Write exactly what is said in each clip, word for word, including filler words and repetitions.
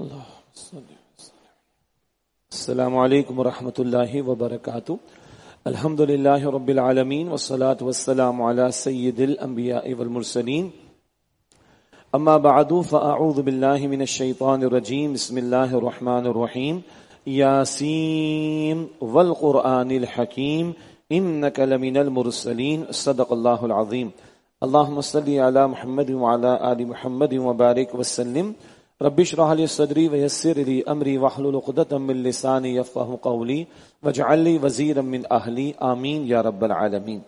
السلام علیکم ورحمۃ اللہ وبرکاتہ. الحمد للہ رب العالمین والصلاة والسلام علی سید الانبیاء والمرسلین. اما بعد فاعوذ باللہ من الشیطان الرجیم. بسم اللہ الرحمن الرحیم. یاسین والقرآن الحکیم انک لمن المرسلین. صدق اللہ العظیم. اللہم صلی علی محمد وعلی آل محمد وبارک وسلم. رب اشرح لي صدري ويسر لي امري واحلل عقدة من لساني يفقهوا قولي واجعل لي وزيرا من اهلي. آمین یا رب العالمین.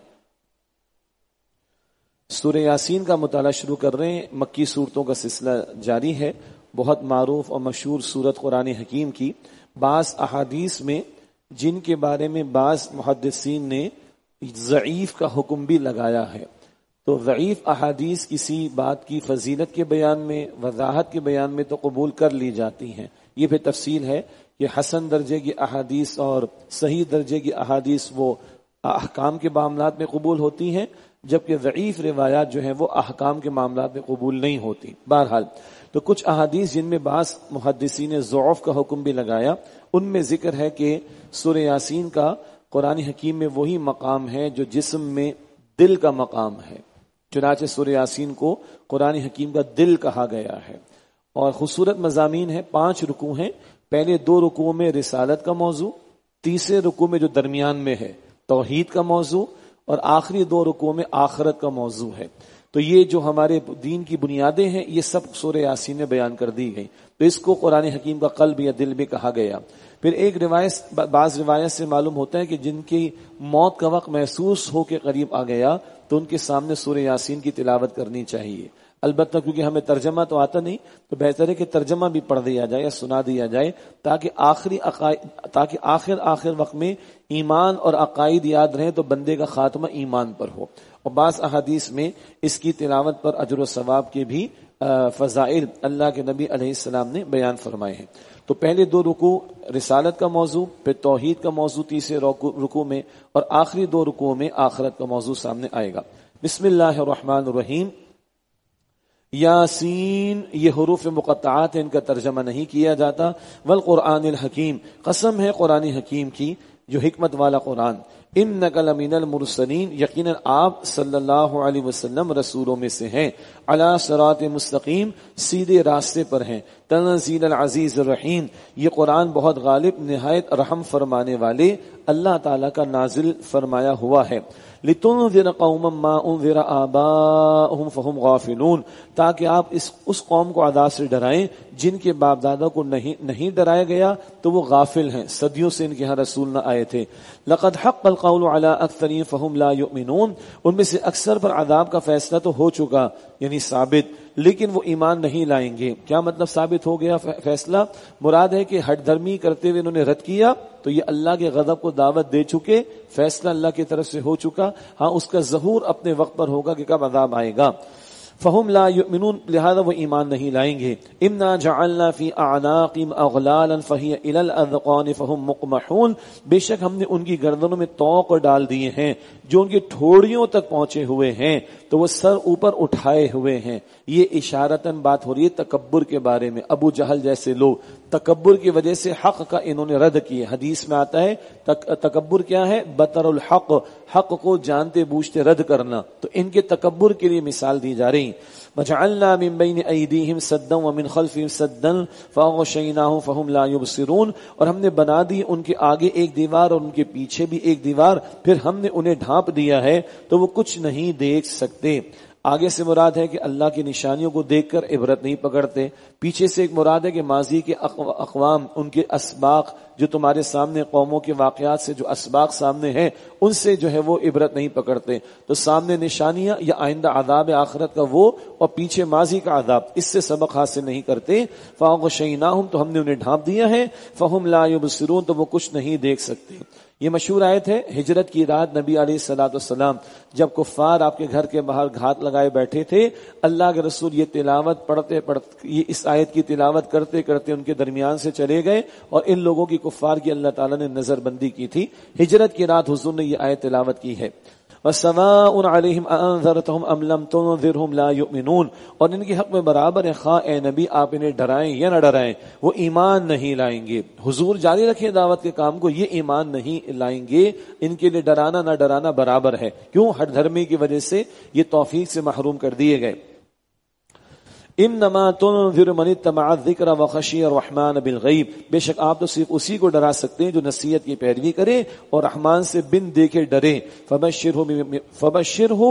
سورہ یاسین کا مطالعہ شروع کر رہے ہیں. مکی صورتوں کا سلسلہ جاری ہے. بہت معروف اور مشہور سورت قرآن حکیم کی بعض احادیث میں جن کے بارے میں بعض محدثین نے ضعیف کا حکم بھی لگایا ہے. تو ضعیف احادیث کسی بات کی فضیلت کے بیان میں، وضاحت کے بیان میں تو قبول کر لی جاتی ہیں. یہ پھر تفصیل ہے کہ حسن درجے کی احادیث اور صحیح درجے کی احادیث وہ احکام کے معاملات میں قبول ہوتی ہیں، جبکہ ضعیف روایات جو ہیں وہ احکام کے معاملات میں قبول نہیں ہوتی. بہرحال تو کچھ احادیث جن میں بعض محدثین ضعف کا حکم بھی لگایا، ان میں ذکر ہے کہ سورہ یاسین کا قرآن حکیم میں وہی مقام ہے جو جسم میں دل کا مقام ہے. چنانچہ سورہ یاسین کو قرآن حکیم کا دل کہا گیا ہے. اور خوبصورت مضامین ہیں. پانچ رکوع ہیں. پہلے دو رکوع میں رسالت کا موضوع، تیسرے رکوع میں جو درمیان میں ہے توحید کا موضوع، اور آخری دو رکوع میں آخرت کا موضوع ہے. تو یہ جو ہمارے دین کی بنیادیں ہیں یہ سب سورہ یاسین میں بیان کر دی گئی. تو اس کو قرآن حکیم کا قلب یا دل بھی کہا گیا. پھر ایک روایت بعض روایت سے معلوم ہوتا ہے کہ جن کی موت کا وقت محسوس ہو کے قریب آ گیا تو ان کے سامنے سورہ یاسین کی تلاوت کرنی چاہیے. البتہ کیونکہ ہمیں ترجمہ تو آتا نہیں تو بہتر ہے کہ ترجمہ بھی پڑھ دیا جائے یا سنا دیا جائے تاکہ آخری عقائد تاکہ آخر آخر وقت میں ایمان اور عقائد یاد رہیں تو بندے کا خاتمہ ایمان پر ہو. اور بعض احادیث میں اس کی تلاوت پر اجر و ثواب کے بھی فضائل اللہ کے نبی علیہ السلام نے بیان فرمائے ہیں. تو پہلے دو رکوع رسالت کا موضوع، پھر توحید کا موضوع تیسرے رکوع میں، اور آخری دو رکوع میں آخرت کا موضوع سامنے آئے گا. بسم اللہ الرحمن الرحیم. یاسین، یہ حروف مقطعات ہیں، ان کا ترجمہ نہیں کیا جاتا. والقرآن الحکیم، قسم ہے قرآن حکیم کی جو حکمت والا قرآن. انک لمن المرسلین، یقیناً آپ صلی اللہ علیہ وسلم رسولوں میں سے ہیں. علی صراط مستقیم، سیدھے راستے پر ہیں. تنزیل العزیز الرحیم، یہ قرآن بہت غالب نہایت رحم فرمانے والے اللہ تعالیٰ کا نازل فرمایا ہوا ہے. لتنذر قوما ما انذر آباؤہم فہم غافلون، تاکہ آپ اس اس قوم کو عذاب سے ڈرائیں جن کے باپ دادا کو نہیں نہیں ڈرایا گیا تو وہ غافل ہیں، صدیوں سے ان کے ہاں رسول نہ آئے تھے. لقد حق القول علی اکثرین فہم لا یؤمنون، ان میں سے اکثر پر عذاب کا فیصلہ تو ہو چکا یعنی ثابت، لیکن وہ ایمان نہیں لائیں گے. کیا مطلب ثابت ہو گیا فیصلہ؟ مراد ہے کہ ہٹ دھرمی کرتے ہوئے انہوں نے رد کیا تو یہ اللہ کے غضب کو دعوت دے چکے، فیصلہ اللہ کی طرف سے ہو چکا. ہاں اس کا ظہور اپنے وقت پر ہوگا کہ کب عذاب آئے گا. فہم لا یؤمنون، لہذا وہ ایمان نہیں لائیں گے. انا جعلنا فی اعناقہم اغلالا فہی الی الاذقان فہم مقمحون، بے شک ہم نے ان کی گردنوں میں طوق ڈال دیے ہیں جو ان کی ٹھوڑیوں تک پہنچے ہوئے ہیں تو وہ سر اوپر اٹھائے ہوئے ہیں. یہ اشارتاً بات ہو رہی ہے تکبر کے بارے میں. ابو جہل جیسے لوگ تکبر کی وجہ سے حق کا انہوں نے رد کیے. حدیث میں آتا ہے تک تکبر کیا ہے؟ بطر الحق، حق کو جانتے بوجھتے رد کرنا. تو ان کے تکبر کے لیے مثال دی جا رہی. وجعلنا من بین ایدیہم سدا ومن خلفہم سدا فاغشیناہم فہم لا یبصرون، اور ہم نے بنا دی ان کے آگے ایک دیوار اور ان کے پیچھے بھی ایک دیوار، پھر ہم نے انہیں ڈھانپ دیا ہے تو وہ کچھ نہیں دیکھ سکتے. آگے سے مراد ہے کہ اللہ کی نشانیوں کو دیکھ کر عبرت نہیں پکڑتے. پیچھے سے ایک مراد ہے کہ ماضی کے اقوام، ان کے اسباق جو تمہارے سامنے قوموں کے واقعات سے جو اسباق سامنے ہیں ان سے جو ہے وہ عبرت نہیں پکڑتے. تو سامنے نشانیاں یا آئندہ عذاب آخرت کا وہ، اور پیچھے ماضی کا عذاب، اس سے سبق حاصل نہیں کرتے. فاغشیناہم، تو ہم نے انہیں ڈھانپ دیا ہے. فہم لا یبصرون، تو وہ کچھ نہیں دیکھ سکتے. یہ مشہور آیت ہے ہجرت کی رات نبی علیہ الصلوۃ والسلام جب کفار آپ کے گھر کے باہر گھات لگائے بیٹھے تھے، اللہ کے رسول یہ تلاوت پڑھتے پڑھتے یہ اس آیت کی تلاوت کرتے کرتے ان کے درمیان سے چلے گئے اور ان لوگوں کی کفار کی اللہ تعالیٰ نے نظر بندی کی تھی. ہجرت کی رات حضور نے یہ آیت تلاوت کی ہے. وَسَوَاءٌ عَلَيْهِمْ أَأَنذَرْتَهُمْ أَمْ لَمْ تُنذِرْهُمْ لَا يُؤْمِنُونَ، اور ان کے حق میں برابر ہے خواہ اے نبی آپ انہیں ڈرائیں یا نہ ڈرائیں، وہ ایمان نہیں لائیں گے۔ حضور جاری رکھیں دعوت کے کام کو، یہ ایمان نہیں لائیں گے، ان کے لیے ڈرانا نہ ڈرانا برابر ہے۔ کیوں؟ ہر دھرمی کی وجہ سے یہ توفیق سے محروم کر دیے گئے۔ انما تنذر من اتبع الذکر وخشی الرحمن بالغیب، بے شک آپ تو صرف اسی کو ڈرا سکتے ہیں جو نصیحت کی پیروی کرے اور رحمان سے بن دیکھے ڈرے۔ فبشرہ فبشرہ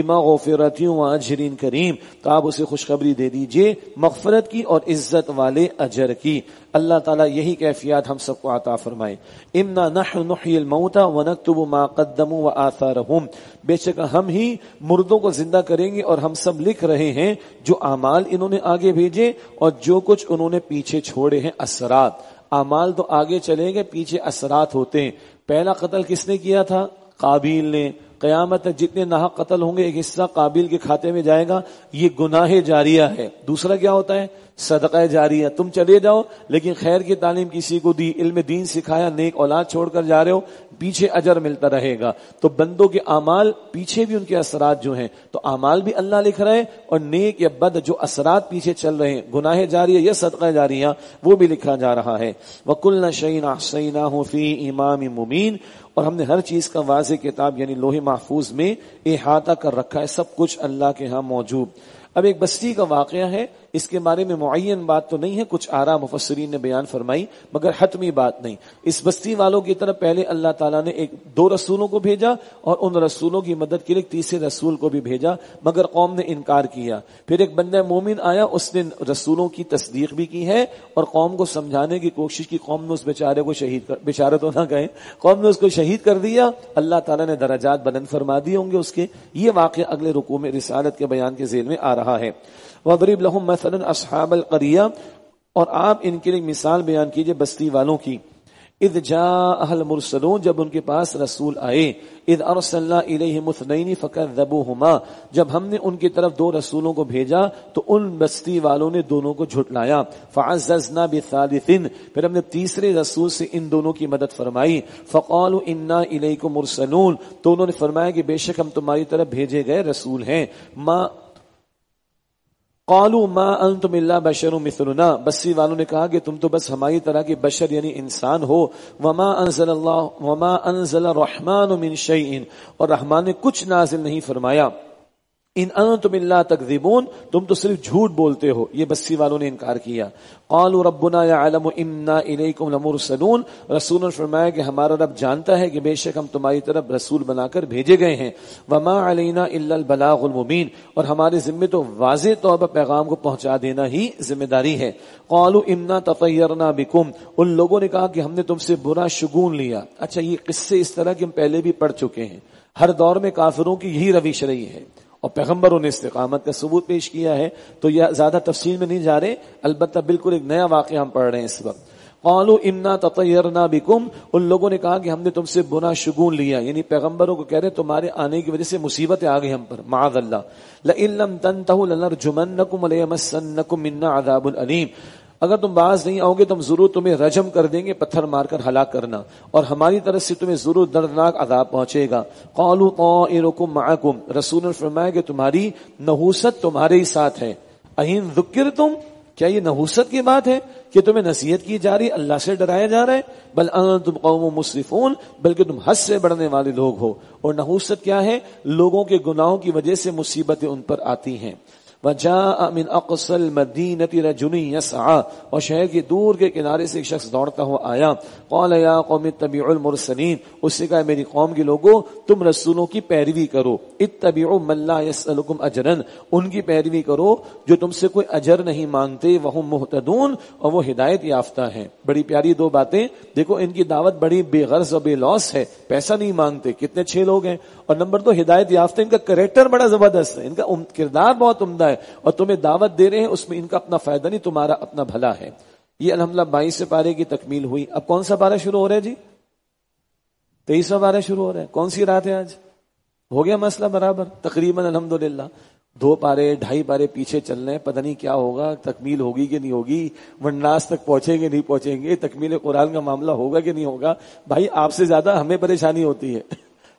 بمغفرۃ واجر کریم، تو آپ اسے خوشخبری دے دیجئے مغفرت کی اور عزت والے اجر کی۔ اللہ تعالیٰ یہی کیفیات ہم سب کو عطا فرمائے۔ انا نحن نحیی الموتى ونکتب ما قدموا وآثارهم، بے شک ہم ہی مردوں کو زندہ کریں گے اور ہم سب لکھ رہے ہیں جو اعمال انہوں نے آگے بھیجے اور جو کچھ انہوں نے پیچھے چھوڑے ہیں اثرات۔ اعمال تو آگے چلیں گے، پیچھے اثرات ہوتے ہیں۔ پہلا قتل کس نے کیا تھا؟ قابیل نے۔ قیامت تک جتنے ناحق قتل ہوں گے ایک حصہ قابیل کے کھاتے میں جائے گا، یہ گناہ جاریہ ہے۔ دوسرا کیا ہوتا ہے؟ صدقہ جاریہ۔ تم چلے جاؤ لیکن خیر کی تعلیم کسی کو دی، علم دین سکھایا، نیک اولاد چھوڑ کر جا رہے ہو، پیچھے اجر ملتا رہے گا۔ تو بندوں کے اعمال پیچھے بھی ان کے اثرات جو ہیں، تو اعمال بھی اللہ لکھ رہے ہیں اور نیک یا بد جو اثرات پیچھے چل رہے ہیں، گناہ جاریہ یا صدقہ جاریہ، وہ بھی لکھا جا رہا ہے۔ وَكُلَّ شَيْءٍ أَحْصَيْنَاهُ فِي إِمَامٍ مُبِينٍ، اور ہم نے ہر چیز کا واضح کتاب یعنی لوح محفوظ میں احاطہ کر رکھا ہے، سب کچھ اللہ کے ہاں موجود۔ اب ایک بستی کا واقعہ ہے، اس کے بارے میں معین بات تو نہیں ہے، کچھ آراء مفسرین نے بیان فرمائی مگر حتمی بات نہیں۔ اس بستی والوں کی طرف پہلے اللہ تعالیٰ نے ایک دو رسولوں کو بھیجا اور ان رسولوں کی مدد کے لیے تیسرے رسول کو بھی بھیجا، مگر قوم نے انکار کیا۔ پھر ایک بندہ مومن آیا، اس نے رسولوں کی تصدیق بھی کی ہے اور قوم کو سمجھانے کی کوشش کی۔ قوم نے اس بیچارے کو شہید کر، بیچارہ تو نہ کہیں، قوم نے اس کو شہید کر دیا۔ اللہ تعالیٰ نے درجات بلند فرما دیے ہوں گے اس کے۔ یہ واقعہ اگلے رکوع میں رسالت کے بیان کے ذیل میں آ رہا ہے۔ وَضْرِبْ لَهُمْ مَثَلًا أَصْحَابَ الْقَرْيَةِ، اور آپ ان کے لیے مثال بیان کیجئے بستی والوں کی۔ اذ جاء المرسلون، جب ان کے پاس رسول آئے۔ اذ ارسلنا الیہم اثنین فکذبوہما، جب ہم نے ان کی طرف دو رسولوں کو بھیجا تو ان بستی والوں نے دونوں کو جھٹلایا۔ فعززنا بثالث، پھر ہم نے تیسرے رسول سے ان دونوں کی مدد فرمائی۔ فقالوا انا الیکم مرسلون، تو انہوں نے فرمایا کہ بے شک ہم تمہاری طرف بھیجے گئے رسول ہیں۔ ما قالوا ما انتم الا بشر مثلنا، بستی والوں نے کہا کہ تم تو بس ہماری طرح کے بشر یعنی انسان ہو۔ وما انزل اللہ وما انزل الرحمن من شیء، اور رحمان نے کچھ نازل نہیں فرمایا۔ ان انتم الا تکذبون، تم تو صرف جھوٹ بولتے ہو۔ یہ بستی والوں نے انکار کیا۔ قالوا ربنا يعلم انا الیکم لمرسلون، رسول نے فرمایا کہ ہمارا رب جانتا ہے کہ بے شک ہم تمہاری طرف رسول بنا کر بھیجے گئے ہیں۔ وما علینا الا البلاغ المبین، اور ہمارے ذمے تو واضح طور پر پیغام کو پہنچا دینا ہی ذمہ داری ہے۔ قالوا انا تطیرنا بکم، ان لوگوں نے کہا کہ ہم نے تم سے برا شگون لیا۔ اچھا، یہ قصے اس طرح کے ہم پہلے بھی پڑھ چکے ہیں، ہر دور میں کافروں کی یہی روش رہی ہے اور پیغمبروں نے استقامت کا ثبوت پیش کیا ہے، تو یہ زیادہ تفصیل میں نہیں جا رہے، البتہ بالکل ایک نیا واقعہ ہم پڑھ رہے ہیں اس وقت۔ قالوا انا تطیرنا بکم، ان لوگوں نے کہا کہ ہم نے تم سے برا شگون لیا، یعنی پیغمبروں کو کہہ رہے تمہارے آنے کی وجہ سے مصیبتیں آ گئی ہم پر، معاذ اللہ۔ لئن لم تنتهوا لنرجمنکم وليمسنکم منا عذاب علیم، اگر تم باز نہیں آؤ گے تو ہم ضرور تمہیں رجم کر دیں گے، پتھر مار کر ہلاک کرنا، اور ہماری طرف سے تمہیں ضرور دردناک عذاب پہنچے گا۔ قالوا طائرکم معکم، رسول نے فرمایا کہ تمہاری نحوست تمہارے ہی ساتھ ہے۔ اہین ذکرتم، کیا یہ نحوست کی بات ہے کہ تمہیں نصیحت کی جا رہی، اللہ سے ڈرایا جا رہا ہے؟ بل انتم قوم مسرفون، بلکہ تم حد سے بڑھنے والے لوگ ہو۔ اور نحوست کیا ہے؟ لوگوں کے گناہوں کی وجہ سے مصیبتیں ان پر آتی ہیں۔ وجاء من اقصى المدينة رجل يسعى، اور شہر کے دور کے کنارے سے ایک شخص دوڑتا ہوا آیا۔ قال يا قوم اتبعوا المرسلين، اس سے کہا میری قوم کے لوگوں تم رسولوں کی پیروی کرو۔ اتبعوا من لا يسألكم اجرا، ان کی پیروی کرو جو تم سے کوئی اجر نہیں مانگتے۔ وهم مهتدون، اور وہ ہدایت یافتہ ہیں۔ بڑی پیاری دو باتیں دیکھو، ان کی دعوت بڑی بے غرض اور بے لوس ہے، پیسہ نہیں مانگتے، کتنے اچھے لوگ ہیں، اور نمبر دو ہدایت یافتہ، ان کا کریکٹر بڑا زبردست ہے، ان کا کردار بہت عمدہ ہے، اور تمہیں دعوت دے رہے ہیں، اس میں ان کا اپنا فائدہ نہیں، تمہارا اپنا بھلا ہے۔ یہ الحمدللہ بائیس سے پارے کی تکمیل ہوئی۔ اب کون سا پارہ شروع ہو رہا ہے جی؟ تیئیسواں پارہ شروع ہو رہا ہے۔ کون سی رات ہے آج؟ ہو گیا مسئلہ برابر تقریباً الحمدللہ۔ دو پارے ڈھائی پارے پیچھے چل رہے ہیں، پتہ نہیں کیا ہوگا، تکمیل ہوگی کہ نہیں ہوگی، وناس تک پہنچیں گے نہیں پہنچیں گے، تکمیل قرآن کا معاملہ ہوگا کہ نہیں ہوگا۔ بھائی آپ سے زیادہ ہمیں پریشانی ہوتی ہے،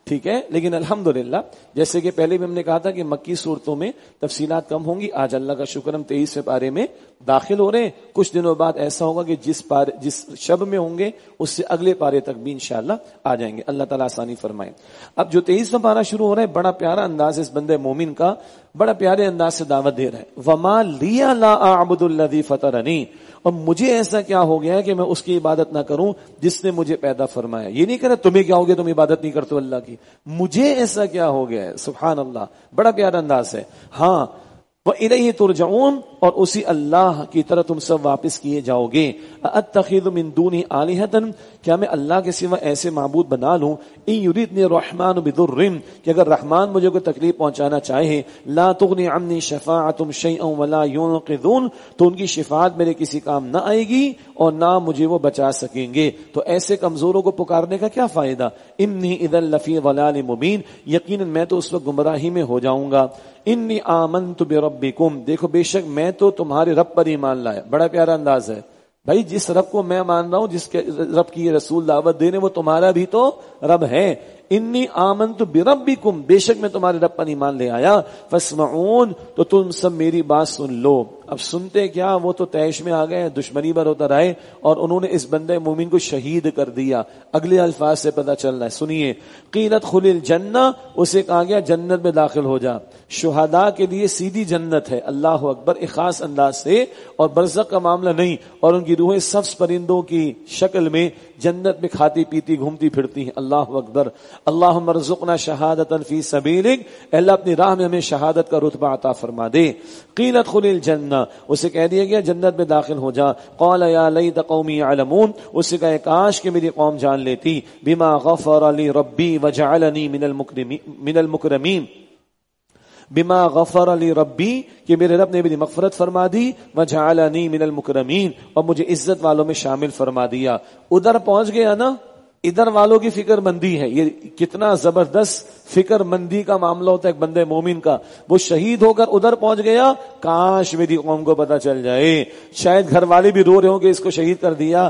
ٹھیک ہے. لیکن الحمدللہ جیسے کہ پہلے بھی ہم نے کہا تھا کہ مکی صورتوں میں تفصیلات کم ہوں گی. آج اللہ کا شکر ہم تیئیسویں پارے میں داخل ہو رہے ہیں. کچھ دنوں بعد ایسا ہوگا کہ جس پارے جس شب میں ہوں گے اس سے اگلے پارے تک بھی انشاءاللہ آ جائیں گے. اللہ تعالیٰ آسانی فرمائے. اب جو تیئیسواں پارہ شروع ہو رہا ہے بڑا پیارا انداز اس بندے مومن کا, بڑا پیارے انداز سے دعوت دے رہا ہے. وما لیا لا اعبد الذی فطرنی, اور مجھے ایسا کیا ہو گیا ہے کہ میں اس کی عبادت نہ کروں جس نے مجھے پیدا فرمایا. یہ نہیں کہہ رہا تمہیں کیا ہو گیا تم عبادت نہیں کرتے اللہ کی, مجھے ایسا کیا ہو گیا ہے. سبحان اللہ, بڑا پیارا انداز ہے. ہاں وَإِلَيْهِ تُرْجَعُونَ, اور اسی اللہ کی طرف تم سب واپس کیے جاؤ گے. أَتَّخِذُ مِن دُونِهِ آلِهَةً, کیا میں اللہ کے سوا ایسے معبود بنا لوں. إِن يُرِدْنِي الرَّحْمَنُ بِضُرٍّ, کہ اگر رحمان مجھے کوئی تکلیف پہنچانا چاہے, لَا تُغْنِ عَنِّي شَفَاعَتُهُمْ شَيْئًا وَلَا يُنْقِذُونَ, تو ان کی شفاعت میرے کسی کام نہ آئے گی اور نہ مجھے وہ بچا سکیں گے. تو ایسے کمزوروں کو پکارنے کا کیا فائدہ. إِنِّي إِذًا لَفِي ضَلَالٍ مُبِينٍ, یقیناً میں تو اس وقت گمراہی میں ہو جاؤں گا. انی آمنت بربکم, دیکھو بے شک میں تو تمہارے رب پر ایمان لایا. بڑا پیارا انداز ہے بھائی. جس رب کو میں مان رہا ہوں, جس کے رب کی یہ رسول دعوت دے رہے وہ تمہارا بھی تو رب ہے. انی آمنت بربکم, بے شک میں تمہارے رب پر ایمان لے آیا. فاسمعون, تو تم سب میری بات سن لو. اب سنتے کیا, وہ تو تیش میں آ گئے, دشمنی پر اتر آئے اور انہوں نے اس بندے مومن کو شہید کر دیا. اگلے الفاظ سے پتہ چل رہا ہے, سنیے. قیلت خل الجنہ, اسے کہا گیا جنت میں داخل ہو جا. شہداء کے لیے سیدھی جنت ہے. اللہ اکبر, ایک خاص انداز سے, اور برزخ کا معاملہ نہیں. اور ان کی روحیں سبز پرندوں کی شکل میں جنت میں کھاتی پیتی گھومتی پھرتی ہیں. اللہ اکبر. اللہم ارزقنا شہادتا فی سبیلک, اللہ اپنی راہ میں ہمیں شہادت کا رتبہ عطا فرما دے. قیلت خل الجنہ, اسے کہہ دیا گیا جنت میں داخل ہو جا. قال یا لیت قومی یعلمون, اسے کہا کاش کہ میری قوم جان لیتی. بما غفر لی ربی وجعلنی من المکرمین, من المکرمین بما غفر لی ربی, کہ میرے رب نے میری مغفرت فرما دی. وجعلنی من المکرمین, اور مجھے عزت والوں میں شامل فرما دیا. ادھر پہنچ گیا نا, ادھر والوں کی فکر مندی ہے. یہ کتنا زبردست فکر مندی کا معاملہ ہوتا ہے ایک بندے مومن کا. وہ شہید ہو کر ادھر پہنچ گیا, کاش میری قوم کو پتا چل جائے. شاید گھر والے بھی رو رہے ہوں کہ اس کو شہید کر دیا.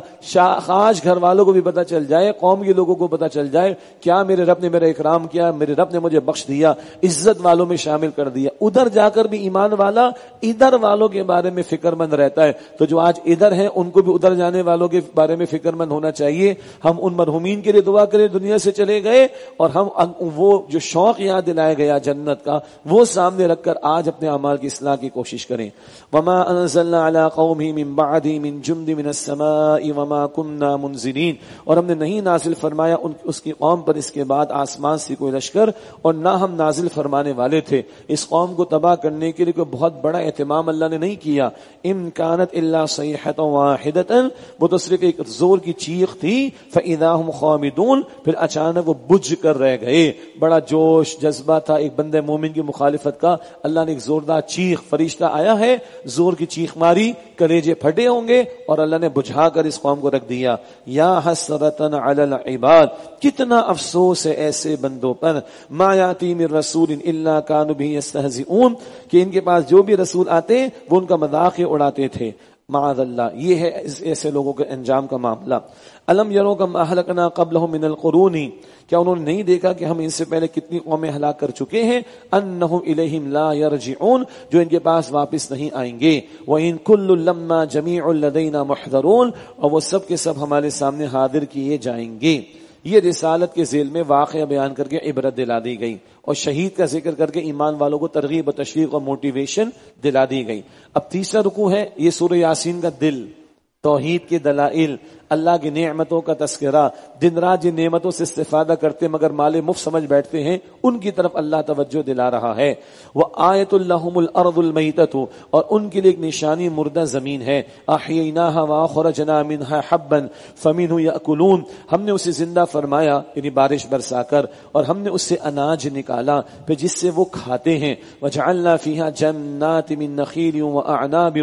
کاش گھر والوں کو بھی پتا چل جائے, قوم کے لوگوں کو پتا چل جائے, کیا میرے رب نے میرا اکرام کیا, میرے رب نے مجھے بخش دیا, عزت والوں میں شامل کر دیا. ادھر جا کر بھی ایمان والا ادھر والوں کے بارے میں فکر مند رہتا ہے. تو جو آج ادھر ہیں ان کو بھی ادھر جانے والوں کے بارے میں فکر مند ہونا چاہیے. ہم ان مرحومین کے لیے دعا کریں, دنیا سے چلے گئے, اور ہم وہ جو شوق یاد دلایا گیا جنت کا وہ سامنے رکھ کر آج اپنے اعمال کی اصلاح کی کوشش کریں. وما انزلنا على قومه من بعد من جند من السماء وما كنا منزلين, اور ہم نے نہیں نازل فرمایا ان اس کی قوم پر اس کے بعد آسمان سے کوئی لشکر, اور نہ ہم نازل فرمانے والے تھے. اس قوم کو تباہ کرنے کے لیے کوئی بہت بڑا اہتمام اللہ نے نہیں کیا. ان كانت الا صيحة واحدة, وہ تو صرف ایک زور کی چیخ تھی. فاذا هم خامدون, پھر اچانک وہ بجھ کر رہ گئے. بڑا جوش جذبہ تھا ایک بندے مومن کی مخالفت کا. اللہ نے ایک زوردار چیخ, فرشتہ آیا ہے, زور کی چیخ ماری, کلیجے پھٹے ہوں گے, اور اللہ نے بجھا کر اس قوم کو رکھ دیا. یا حسرتن علی العباد, کتنا افسوس ہے ایسے بندوں پر. ما یاتی من رسول الا کانوا به یستہزئون, کہ ان کے پاس جو بھی رسول آتے وہ ان کا مذاق اڑاتے تھے. معاذ اللہ, یہ ہے ایسے لوگوں کے انجام کا معاملہ. الم یروا کم اہلکنا قبلہم من القرون, کیا انہوں نے نہیں دیکھا کہ ہم ان سے پہلے کتنی قومیں ہلاک کر چکے ہیں. انہم الیہم لا یرجعون, جو ان کے پاس واپس نہیں آئیں گے. وان کل لما جمیع لدینا محضرون, اور وہ سب کے سب ہمارے سامنے حاضر کیے جائیں گے. یہ رسالت کے ذیل میں واقعہ بیان کر کے عبرت دلا دی گئی, اور شہید کا ذکر کر کے ایمان والوں کو ترغیب و تشویق اور موٹیویشن دلا دی گئی. اب تیسرا رکوع ہے, یہ سورہ یاسین کا دل, توحید کے دلائل, اللہ کی نعمتوں کا تذکرہ. دن رات جن نعمتوں سے استفادہ کرتے مگر مال مفت سمجھ بیٹھتے ہیں, ان کی طرف اللہ توجہ دلا رہا ہے. وآیۃ لہم الارض المیتۃ, اور ان کے لیے ایک نشانی مردہ زمین ہے. احییناها واخرجنا منها حبا فمنه یاکلون, ہم نے اسے زندہ فرمایا یعنی بارش برسا کر, اور ہم نے اس سے اناج نکالا پھر جس سے وہ کھاتے ہیں. وجعلنا فیها جنات من نخیل واعناب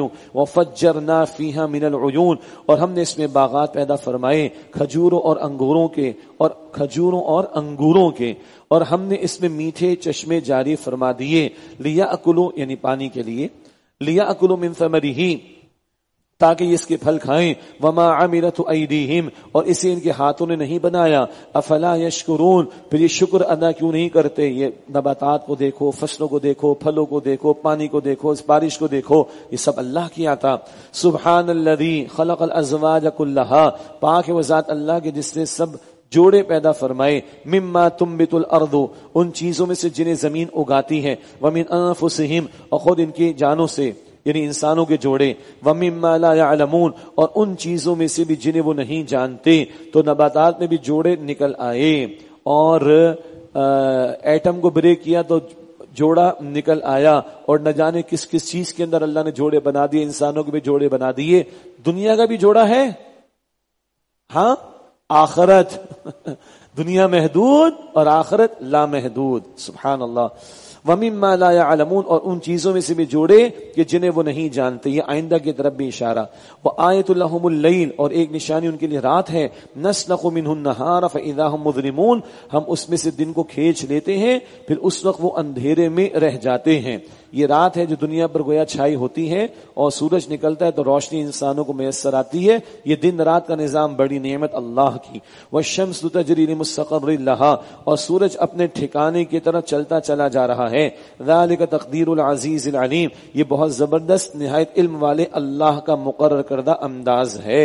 وفجرنا فیها من العیون, اور ہم نے اس میں باغات پیدا فرمائے کھجوروں اور انگوروں کے, اور کھجوروں اور انگوروں کے, اور ہم نے اس میں میٹھے چشمے جاری فرما دیے. لیاکلوا, یعنی پانی کے لیے. لیاکلوا من ثمرہ, تاکہ یہ اس کے پھل کھائیں. وما عملت ایدیہم، اور اسے ان کے ہاتھوں نے نہیں بنایا. افلا یشکرون، پھر یہ شکر ادا کیوں نہیں کرتے؟ یہ نباتات کو دیکھو، فصلوں کو دیکھو، پھلوں کو دیکھو، پانی کو دیکھو، اس بارش کو دیکھو، یہ سب اللہ کی عطا. سبحان الذی خلق الازواج کلھا، پاک ہے وہ ذات اللہ کے جس نے سب جوڑے پیدا فرمائے. مما تنبت الارض، ان چیزوں میں سے جنہیں زمین اگاتی ہے. ومن انفسہم، اور خود ان کی جانوں سے یعنی انسانوں کے جوڑے. وَمِمَّا لَا يَعْلَمُونَ، اور ان چیزوں میں سے بھی جنہیں وہ نہیں جانتے. تو نباتات میں بھی جوڑے نکل آئے، اور ایٹم کو بریک کیا تو جوڑا نکل آیا، اور نہ جانے کس کس چیز کے اندر اللہ نے جوڑے بنا دیے. انسانوں کے بھی جوڑے بنا دیے. دنیا کا بھی جوڑا ہے، ہاں، آخرت. دنیا محدود اور آخرت لا محدود. سبحان اللہ. وَمِمَّا لَا يَعْلَمُونَ، اور ان چیزوں میں سے بھی جوڑے کہ جنہیں وہ نہیں جانتے. یہ آئندہ کی طرف بھی اشارہ. وَآیَةٌ لَهُمُ اللَّيْلُ، اور ایک نشانی ان کے لیے رات ہے. نَسْلَخُ مِنْهُ النَّهَارَ فَإِذَا هُمْ مُظْلِمُونَ، ہم اس میں سے دن کو کھینچ لیتے ہیں، پھر اس وقت وہ اندھیرے میں رہ جاتے ہیں. یہ رات ہے جو دنیا پر گویا چھائی ہوتی ہے، اور سورج نکلتا ہے تو روشنی انسانوں کو میسر آتی ہے. یہ دن رات کا نظام بڑی نعمت اللہ کی. وَالشَّمْسُ تَجْرِي لِمُسْتَقَرٍّ لَهَا، اور سورج اپنے ٹھکانے کی طرف چلتا چلا جا رہا ہے. ذَلِكَ تَقْدِيرُ الْعَزِيزِ الْعَلِيمِ، یہ بہت زبردست نہایت علم والے اللہ کا مقرر کردہ انداز ہے.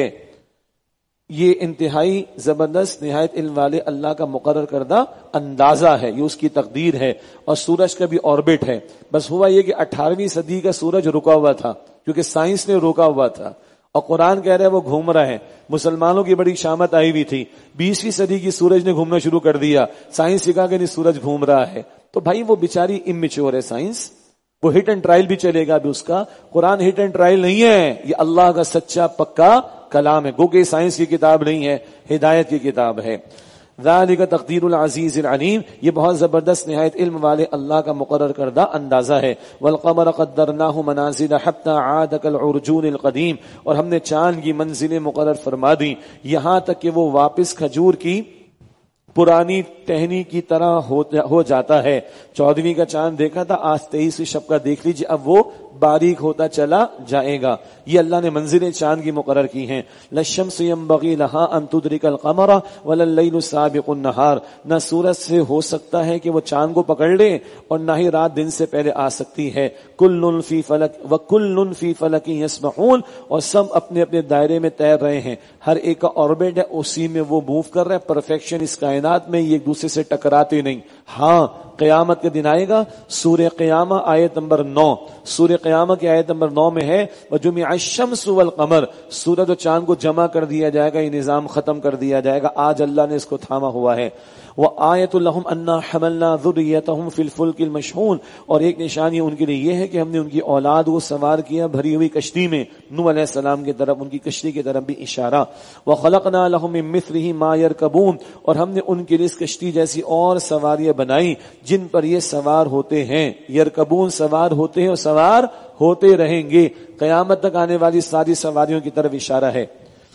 یہ انتہائی زبردست نہایت علم والے اللہ کا مقرر کردہ اندازہ ہے، یہ اس کی تقدیر ہے. اور سورج کا بھی آربٹ ہے. بس ہوا یہ کہ اٹھارہویں صدی کا سورج رکا ہوا تھا کیونکہ سائنس نے روکا ہوا تھا، اور قرآن کہہ رہا ہے وہ گھوم رہا ہے. مسلمانوں کی بڑی شامت آئی ہوئی تھی. بیسویں صدی کی سورج نے گھومنا شروع کر دیا. سائنس کہا کہ نہیں، سورج گھوم رہا ہے. تو بھائی وہ بیچاری امیچور ہے سائنس، وہ ہٹ اینڈ ٹرائل بھی چلے گا بھی اس کا. قرآن ہٹ اینڈ ٹرائل نہیں ہے، یہ اللہ کا سچا پکا کلام ہے. گو کہ سائنس کی کتاب نہیں ہے، ہدایت کی کتاب ہے. ذالک تقدیر العزیز العلیم، یہ بہت زبردست نہایت علم والے اللہ کا مقرر کردہ اندازہ ہے. والقمر قدرناہ منازل حتی عاد کالعرجون القدیم، اور ہم نے چاند کی منزلیں مقرر فرما دی یہاں تک کہ وہ واپس کھجور کی پرانی ٹہنی کی طرح ہو جاتا ہے. چودہویں کا چاند دیکھا تھا، آج تیئیسویں شب کا دیکھ لیجیے، اب وہ باریک ہوتا چلا جائے گا. یہ اللہ نے منزلیں چاند کی مقرر کی ہیں. للشمس ينبغي لها ان تدرك القمر ولا الليل سابق النهار، نہ سورج سے ہو سکتا ہے کہ وہ چاند کو پکڑ لے، اور نہ ہی رات دن سے پہلے آ سکتی ہے. کل فی فلک وکل فی فلک یسبحون، اور سب اپنے اپنے دائرے میں تیر رہے ہیں. ہر ایک کا آربٹ ہے، اسی میں وہ موو کر رہے ہیں. پرفیکشن اس کائنات میں، یہ ایک دوسرے سے ٹکراتے نہیں. ہاں قیامت کے دن آئے گا. سورہ قیامہ آیت نمبر نو، سورہ قیامہ کی آیت نمبر نو میں ہے وَجُمِعَ الشَّمْسُ وَالْقَمَرُ، سورج و چاند کو جمع کر دیا جائے گا، یہ نظام ختم کر دیا جائے گا. آج اللہ نے اس کو تھاما ہوا ہے. وَآیَةٌ لَهُمْ أَنَّا حَمَلْنَا ذُرِّيَّتَهُمْ فِي الْفُلْكِ الْمَشْحُونِ، اور ایک نشانی ان کے لیے یہ ہے کہ ہم نے ان کی اولاد کو سوار کیا بھری ہوئی کشتی میں. نوح علیہ السلام کی طرف، ان کی کشتی کی طرف بھی اشارہ. وَخَلَقْنَا لَهُم مِّن مِّثْلِهِ مَا يَرْكَبُونَ، اور ہم نے ان کے لیے اس کشتی جیسی اور سواریاں بنائی جن پر یہ سوار ہوتے ہیں. یرکبون سوار ہوتے ہیں اور سوار ہوتے رہیں گے. قیامت تک آنے والی ساری سواریوں کی طرف اشارہ ہے.